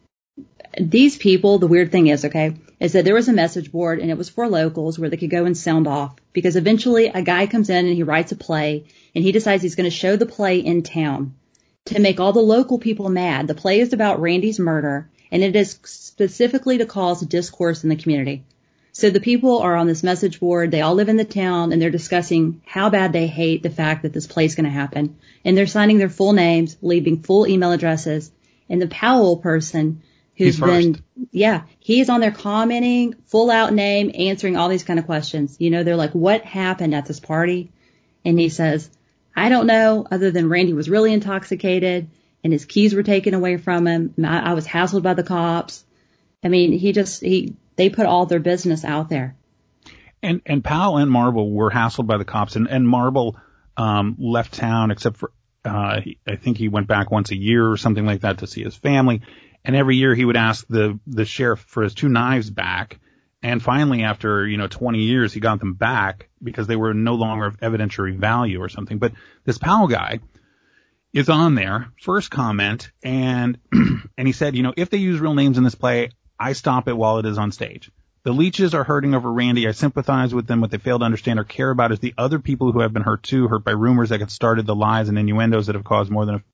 These people, the weird thing is, okay, is that there was a message board, and it was for locals where they could go and sound off, because eventually a guy comes in and he writes a play, and he decides he's going to show the play in town to make all the local people mad. The play is about Randy's murder, and it is specifically to cause discourse in the community. So the people are on this message board. They all live in the town, and they're discussing how bad they hate the fact that this play is going to happen. And they're signing their full names, leaving full email addresses. And the Powell person who's been, yeah, he's on there commenting, full out name, answering all these kind of questions. You know, they're like, what happened at this party? And he says, I don't know, other than Randy was really intoxicated and his keys were taken away from him. I, I was hassled by the cops. I mean, he just, he, they put all their business out there. And, and Powell and Marble were hassled by the cops, and, and Marble, um, left town except for, uh, he, I think he went back once a year or something like that to see his family. And every year he would ask the, the sheriff for his two knives back. And finally, after, you know, twenty years, he got them back because they were no longer of evidentiary value or something. But this Powell guy is on there, first comment, and, and he said, you know, if they use real names in this play, I stop it while it is on stage. The Leaches are hurting over Randy. I sympathize with them. What they fail to understand or care about is the other people who have been hurt too, hurt by rumors that have started, the lies and innuendos that have caused more than a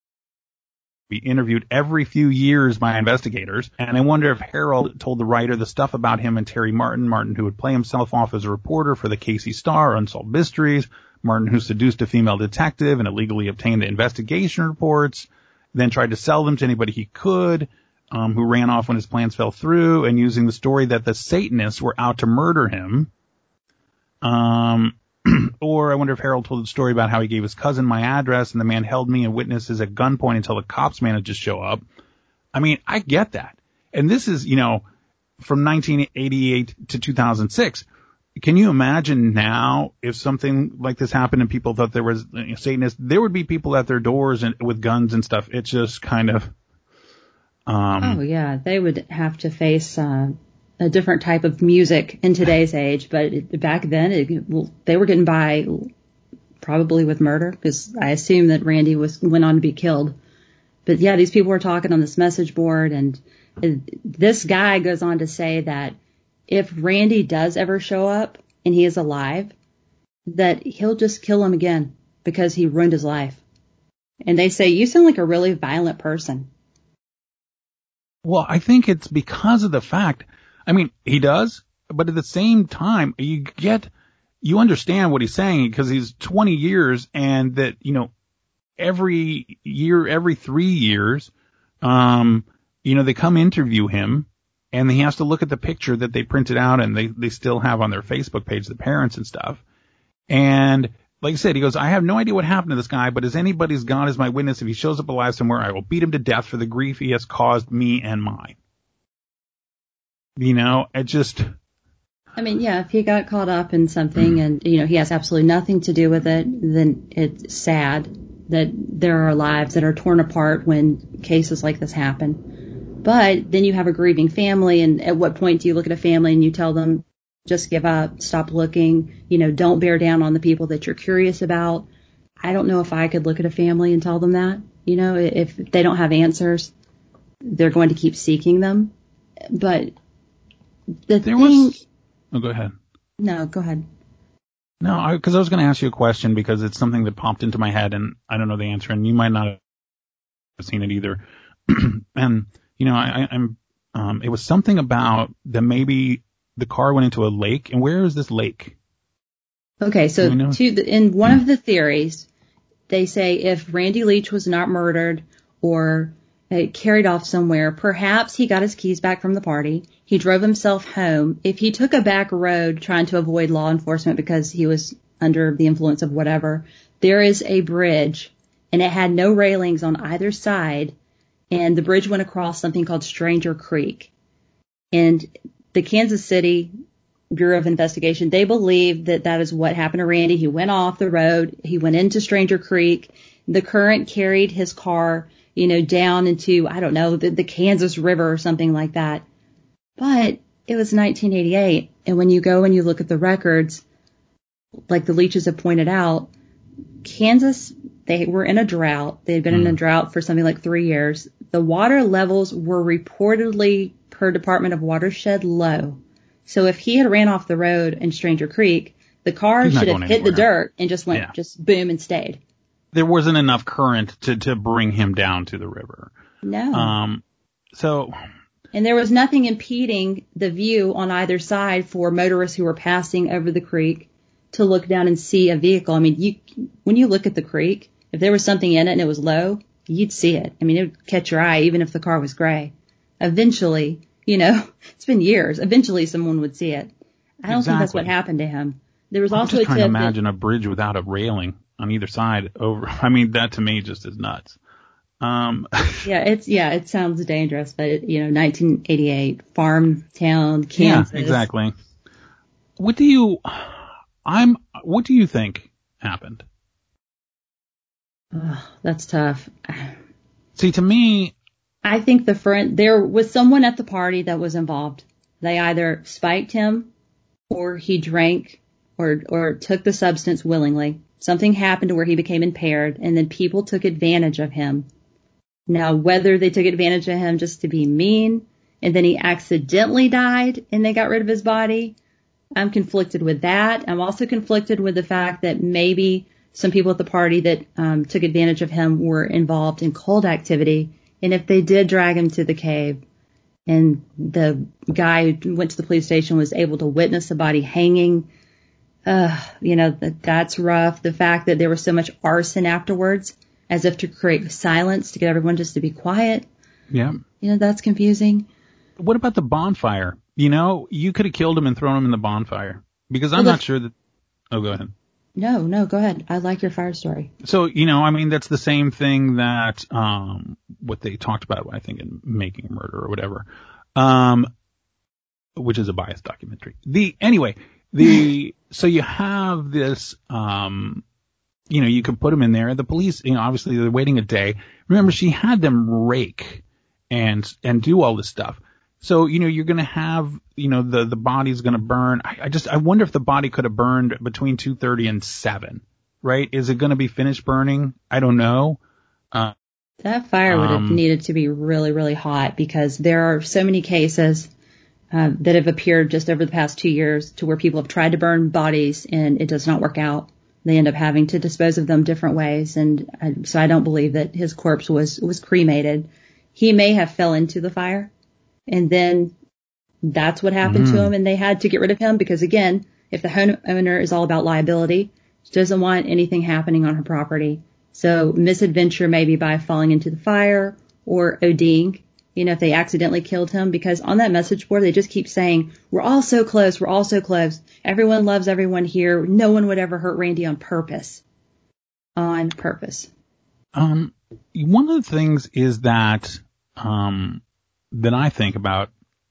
be interviewed every few years by investigators. And I wonder if Harold told the writer the stuff about him and Terry Martin, Martin who would play himself off as a reporter for the K C Star, Unsolved Mysteries, Martin who seduced a female detective and illegally obtained the investigation reports, then tried to sell them to anybody he could, um, who ran off when his plans fell through, and using the story that the Satanists were out to murder him. Um, Or I wonder if Harold told the story about how he gave his cousin my address and the man held me and witnesses at gunpoint until the cops managed to show up. I mean, I get that. And this is, you know, from nineteen eighty-eight to two thousand six. Can you imagine now if something like this happened and people thought there was you know, Satanists? There would be people at their doors and with guns and stuff. It's just kind of. Um, oh, yeah. They would have to face uh a different type of music in today's age, but it, back then it, well, they were getting by probably with murder, because I assume that Randy was went on to be killed. But yeah, these people were talking on this message board, and it, this guy goes on to say that if Randy does ever show up and he is alive, that he'll just kill him again because he ruined his life. And they say, you sound like a really violent person. Well, I think it's because of the fact, I mean, he does, but at the same time, you get, you understand what he's saying because he's twenty years, and that, you know, every year, every three years, um, you know, they come interview him, and he has to look at the picture that they printed out and they, they still have on their Facebook page, the parents and stuff. And like I said, he goes, I have no idea what happened to this guy, but as anybody's God is my witness, if he shows up alive somewhere, I will beat him to death for the grief he has caused me and mine. You know, it just. I mean, yeah, if he got caught up in something and, you know, he has absolutely nothing to do with it, then it's sad that there are lives that are torn apart when cases like this happen. But then you have a grieving family, and at what point do you look at a family and you tell them, just give up, stop looking, you know, don't bear down on the people that you're curious about. I don't know if I could look at a family and tell them that, you know, if they don't have answers, they're going to keep seeking them. But the there thing. Was, oh, go ahead. No, go ahead. No, because I, I was going to ask you a question because it's something that popped into my head and I don't know the answer, and you might not seen it either. And, you know, I, I'm, um, it was something about that maybe the car went into a lake. And where is this lake? Okay, so to the, in one of the theories, they say if Randy Leach was not murdered or uh, carried off somewhere, perhaps he got his keys back from the party. He drove himself home. If he took a back road trying to avoid law enforcement because he was under the influence of whatever, there is a bridge, and it had no railings on either side, and the bridge went across something called Stranger Creek. And the Kansas City Bureau of Investigation, they believe that that is what happened to Randy. He went off the road. He went into Stranger Creek. The current carried his car, you know, down into, I don't know, the, the Kansas River or something like that. But it was nineteen eighty-eight. And when you go and you look at the records, like the Leaches have pointed out, Kansas, they were in a drought. They had been mm. in a drought for something like three years. The water levels were reportedly, per Department of Watershed, low. So if he had ran off the road in Stranger Creek, the car should have hit the dirt and just went, yeah. just boom and stayed. There wasn't enough current to, to bring him down to the river. No. Um, so. And there was nothing impeding the view on either side for motorists who were passing over the creek to look down and see a vehicle. I mean, you, when you look at the creek, if there was something in it and it was low, you'd see it. I mean, it would catch your eye even if the car was gray. Eventually, you know, it's been years. Eventually, someone would see it. I don't exactly. think that's what happened to him. There was I'm also just a trying tip to imagine that, a bridge without a railing on either side over. I mean, that to me just is nuts. Um, yeah, it's yeah, it sounds dangerous, but it, you know, nineteen eighty-eight, farm town, Kansas. Yeah, exactly. What do you? I'm. What do you think happened? Oh, that's tough. See, to me, I think the friend, there was someone at the party that was involved. They either spiked him or he drank or, or took the substance willingly. Something happened to where he became impaired, and then people took advantage of him. Now, whether they took advantage of him just to be mean and then he accidentally died and they got rid of his body, I'm conflicted with that. I'm also conflicted with the fact that maybe some people at the party that um, took advantage of him were involved in cult activity. And if they did drag him to the cave and the guy who went to the police station was able to witness the body hanging, uh, you know, that, that's rough. The fact that there was so much arson afterwards, as if to create silence, to get everyone just to be quiet. Yeah. You know, that's confusing. What about the bonfire? You know, you could have killed him and thrown him in the bonfire. Because I'm well, not sure that... Oh, go ahead. No, no, go ahead. I like your fire story. So, you know, I mean, that's the same thing that, um, what they talked about, I think, in Making a Murder or whatever, um, which is a biased documentary. The, anyway, the, so you have this, um, you know, you could put him in there. The police, you know, obviously they're waiting a day. Remember, she had them rake and, and do all this stuff. So, you know, you're going to have, you know, the, the body's going to burn. I, I just, I wonder if the body could have burned between two thirty and seven, right? Is it going to be finished burning? I don't know. Uh, that fire would have um, needed to be really, really hot, because there are so many cases uh, that have appeared just over the past two years to where people have tried to burn bodies and it does not work out. They end up having to dispose of them different ways. And I, so I don't believe that his corpse was, was cremated. He may have fell into the fire. And then that's what happened mm. to him, and they had to get rid of him because, again, if the homeowner is all about liability, she doesn't want anything happening on her property. So misadventure maybe by falling into the fire or ODing, you know, if they accidentally killed him, because on that message board, they just keep saying, we're all so close, we're all so close. Everyone loves everyone here. No one would ever hurt Randy on purpose. On purpose. Um, one of the things is that, um, that I think about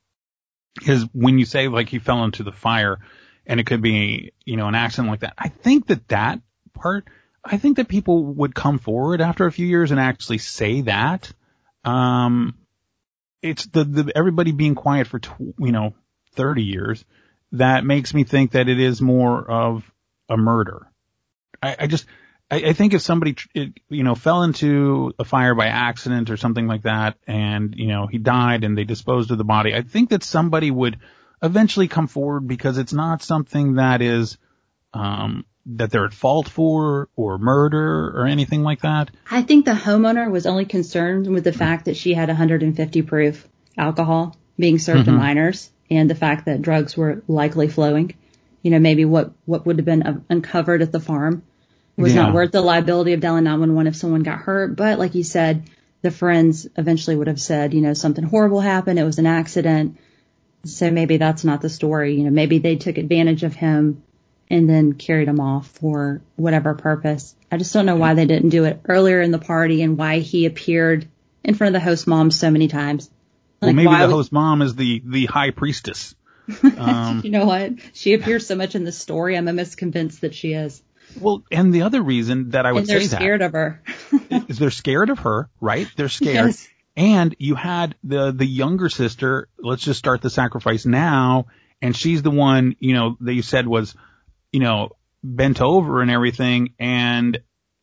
is when you say like he fell into the fire and it could be, you know, an accident like that. I think that that part, I think that people would come forward after a few years and actually say that. Um, it's the, the, everybody being quiet for, tw- you know, thirty years. That makes me think that it is more of a murder. I, I just, I, I think if somebody, you know, fell into a fire by accident or something like that, and, you know, he died and they disposed of the body, I think that somebody would eventually come forward, because it's not something that is, um, that they're at fault for, or murder, or anything like that? I think the homeowner was only concerned with the fact that she had one hundred fifty proof alcohol being served Mm-hmm. to minors, and the fact that drugs were likely flowing. You know, maybe what, what would have been uncovered at the farm was Yeah. not worth the liability of dialing nine one one if someone got hurt. But like you said, the friends eventually would have said, you know, something horrible happened. It was an accident. So maybe that's not the story. You know, maybe they took advantage of him and then carried him off for whatever purpose. I just don't know why they didn't do it earlier in the party and why he appeared in front of the host mom so many times. Well, Like, maybe why the would- host mom is the, the high priestess. Um, you know what? She appears so much in the story. I'm almost convinced that she is. well, and the other reason that I would And they're say scared of her. that is they're scared of her, right? They're scared. Yes. And you had the, the younger sister, let's just start the sacrifice now. And she's the one, you know, that you said was, you know, bent over and everything. And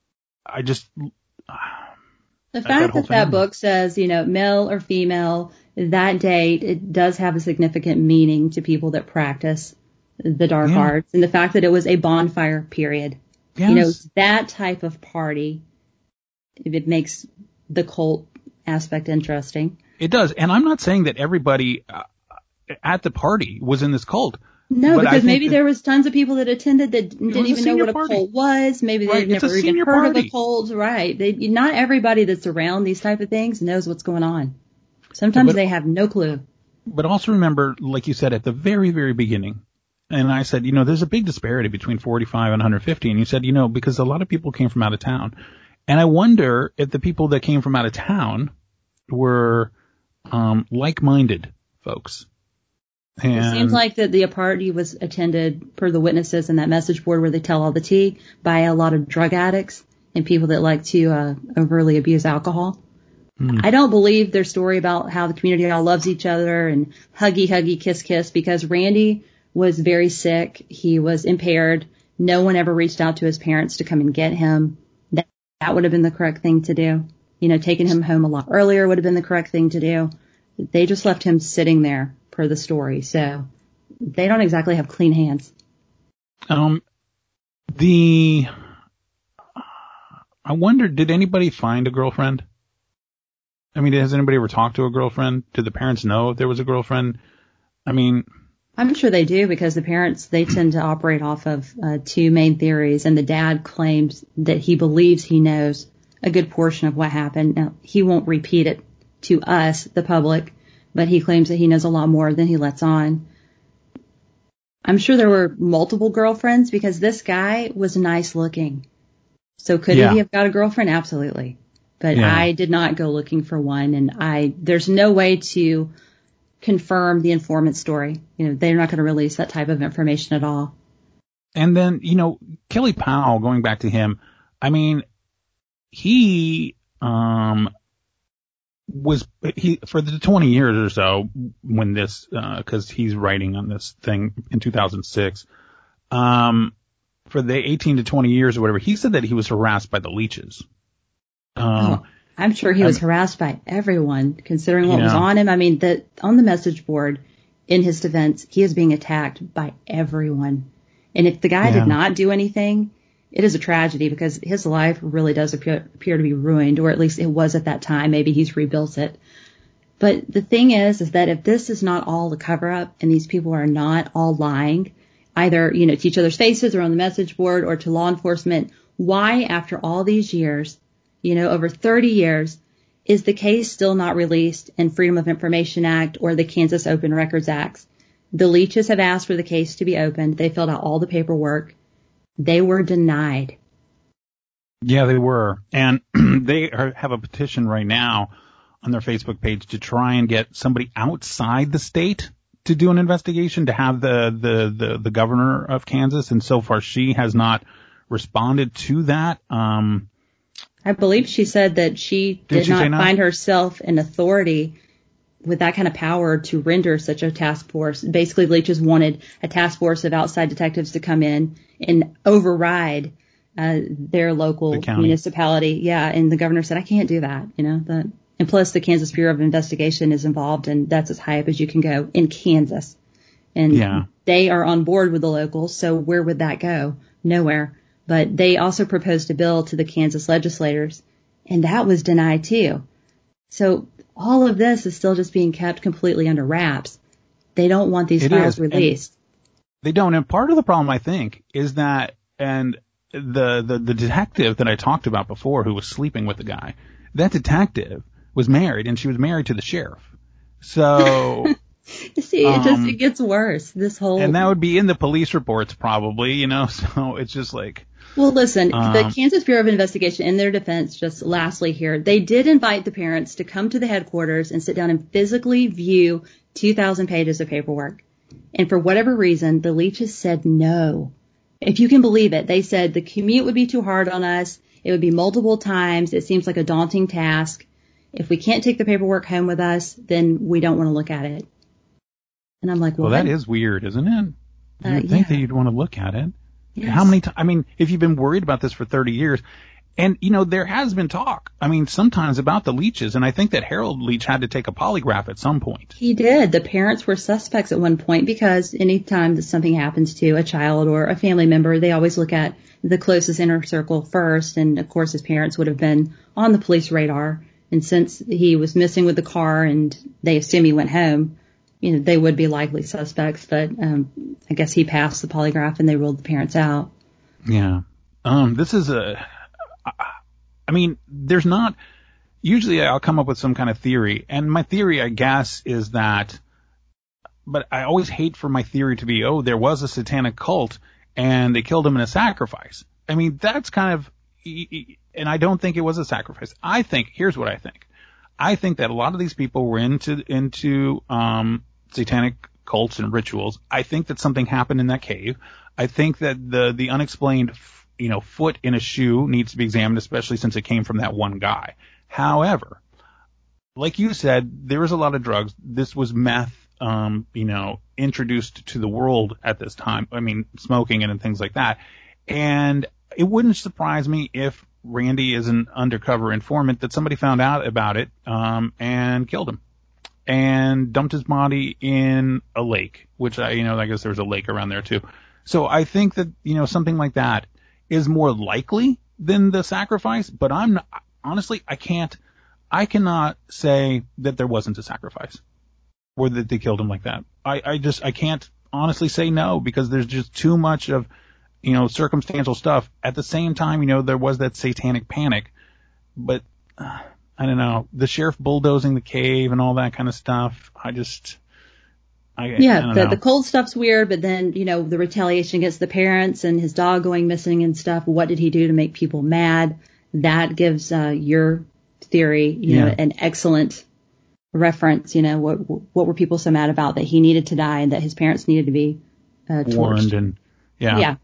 I just, The that fact whole that that thing. book says, you know, male or female, that date, it does have a significant meaning to people that practice the dark Yeah. arts. And the fact that it was a bonfire period, yes. you know, that type of party, it makes the cult aspect interesting. It does. And I'm not saying that everybody uh, at the party was in this cult. No, But I because think maybe that- there was tons of people that attended that didn't was a even know senior what a party. cult was. Maybe Right, they've it's a never even senior heard of party. a cult. Right. They, not everybody that's around these type of things knows what's going on. Sometimes but- they have no clue. But also remember, like you said at the very, very beginning, and I said, you know, there's a big disparity between forty-five and one hundred fifty. And you said, you know, because a lot of people came from out of town. And I wonder if the people that came from out of town were um, like-minded folks. And It seems like that the party was attended, per the witnesses in that message board where they tell all the tea, by a lot of drug addicts and people that like to uh, overly abuse alcohol. Hmm. I don't believe their story about how the community all loves each other and huggy, huggy, kiss, kiss, because Randy was very sick. He was impaired. No one ever reached out to his parents to come and get him. That, that would have been the correct thing to do. You know, taking him home a lot earlier would have been the correct thing to do. They just left him sitting there per the story. So they don't exactly have clean hands. Um, the, I wonder, did anybody find a girlfriend? I mean, has anybody ever talked to a girlfriend? Did the parents know if there was a girlfriend? I mean, I'm sure they do, because the parents, they tend to operate off of uh, two main theories, and the dad claims that he believes he knows a good portion of what happened. Now, he won't repeat it to us, the public, but he claims that he knows a lot more than he lets on. I'm sure there were multiple girlfriends, because this guy was nice looking. So could Yeah. he have got a girlfriend? Absolutely. But Yeah. I did not go looking for one, and I there's no way to confirm the informant story. You know, they're not going to release that type of information at all. and then, you know, Kelly Powell, going back to him, I mean, he, um, was, he, for the twenty years or so when this, uh, cause he's writing on this thing in two thousand six, um, for the eighteen to twenty years or whatever, he said that he was harassed by the leeches. Um, Oh, I'm sure he was I'm- harassed by everyone, considering what was Yeah. on him. I mean, the, on the message board, in his defense, he is being attacked by everyone. And if the guy Yeah. did not do anything, it is a tragedy, because his life really does appear, appear to be ruined, or at least it was at that time. Maybe he's rebuilt it. But the thing is, is that if this is not all a cover up, and these people are not all lying, either, you know, to each other's faces or on the message board or to law enforcement, why, after all these years, you know, over thirty years, is the case still not released in Freedom of Information Act or the Kansas Open Records Act? The Leaches have asked for the case to be opened. They filled out all the paperwork. They were denied. Yeah, they were. And they are, have a petition right now on their Facebook page to try and get somebody outside the state to do an investigation, to have the, the, the, the governor of Kansas. And so far she has not responded to that. Um, I believe she said that she did, she say not no? find herself an authority with that kind of power to render such a task force. Basically, Leaches wanted a task force of outside detectives to come in and override uh, their local The county. municipality. Yeah, and the governor said, I can't do that, you know. That, and plus, the Kansas Bureau of Investigation is involved, and that's as high up as you can go in Kansas. And Yeah. they are on board with the locals, so where would that go? Nowhere. But they also proposed a bill to the Kansas legislators, and that was denied too. So all of this is still just being kept completely under wraps. They don't want these it files is. released. And they don't. And part of the problem, I think, is that, and the, the, the detective that I talked about before who was sleeping with the guy, that detective was married, and she was married to the sheriff. So... You see, it just um, it gets worse. This whole and that would be in the police reports probably, you know. So it's just like. Well, listen, um, the Kansas Bureau of Investigation, in their defense, just lastly here, they did invite the parents to come to the headquarters and sit down and physically view two thousand pages of paperwork. And for whatever reason, the Leaches said no. If you can believe it, they said the commute would be too hard on us. It would be multiple times. It seems like a daunting task. If we can't take the paperwork home with us, then we don't want to look at it. And I'm like, well, well, that is weird, isn't it? Uh, You'd think yeah. that you'd want to look at it. Yes. How many times? I mean, if you've been worried about this for thirty years, and, you know, there has been talk, I mean, sometimes about the Leaches, and I think that Harold Leach had to take a polygraph at some point. He did. The parents were suspects at one point because anytime that something happens to a child or a family member, they always look at the closest inner circle first. And, of course, his parents would have been on the police radar. And since he was missing with the car and they assume he went home, you know, they would be likely suspects, but um, I guess he passed the polygraph and they ruled the parents out. Yeah. Um, this is a, I mean, there's not, usually I'll come up with some kind of theory, and my theory, I guess, is that, but I always hate for my theory to be, oh, there was a satanic cult and they killed him in a sacrifice. I mean, that's kind of, and I don't think it was a sacrifice. I think, here's what I think. I think that a lot of these people were into into um, satanic cults and rituals. I think that something happened in that cave. I think that the the unexplained, you know, foot in a shoe needs to be examined, especially since it came from that one guy. However, like you said, there was a lot of drugs. This was meth, um, you know, introduced to the world at this time. I mean, smoking it and things like that. And it wouldn't surprise me if Randy is an undercover informant that somebody found out about it, um, and killed him and dumped his body in a lake, which I, you know, I guess there's a lake around there too. So I think that, you know, something like that is more likely than the sacrifice, but I'm not, honestly, I can't, I cannot say that there wasn't a sacrifice or that they killed him like that. I, I just, I can't honestly say no because there's just too much of, you know, circumstantial stuff. At the same time, you know, there was that satanic panic, but uh, I don't know, the sheriff bulldozing the cave and all that kind of stuff. I just, I, yeah, I don't the, know. the cold stuff's weird, but then, you know, the retaliation against the parents and his dog going missing and stuff. What did he do to make people mad? That gives uh, your theory, you yeah. know, an excellent reference. You know, what what were people so mad about that he needed to die and that his parents needed to be uh, torched? Warned and yeah. Yeah.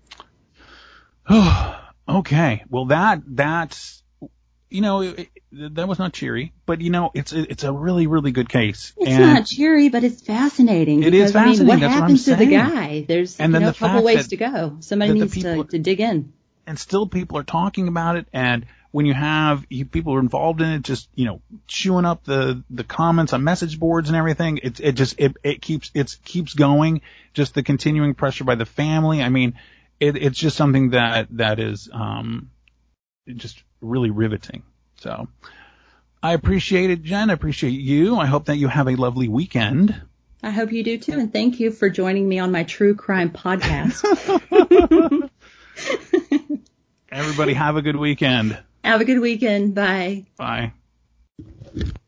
Okay. Well, that, that's, you know, it, it, that was not cheery, but you know, it's, it, it's a really, really good case. It's and not cheery, but it's fascinating. It because, is fascinating. I mean, what That's happens what I'm to the saying. guy? There's and you then know, the a couple fact ways that, to go. Somebody that needs people, to, to dig in. And still people are talking about it. And when you have you, people are involved in it, just, you know, chewing up the, the comments on message boards and everything, it, it just, it, it keeps, it keeps going. Just the continuing pressure by the family. I mean, It, it's just something that, that is, um, just really riveting. So I appreciate it, Jen. I appreciate you. I hope that you have a lovely weekend. I hope you do too. And thank you for joining me on my true crime podcast. Everybody have a good weekend. Have a good weekend. Bye. Bye.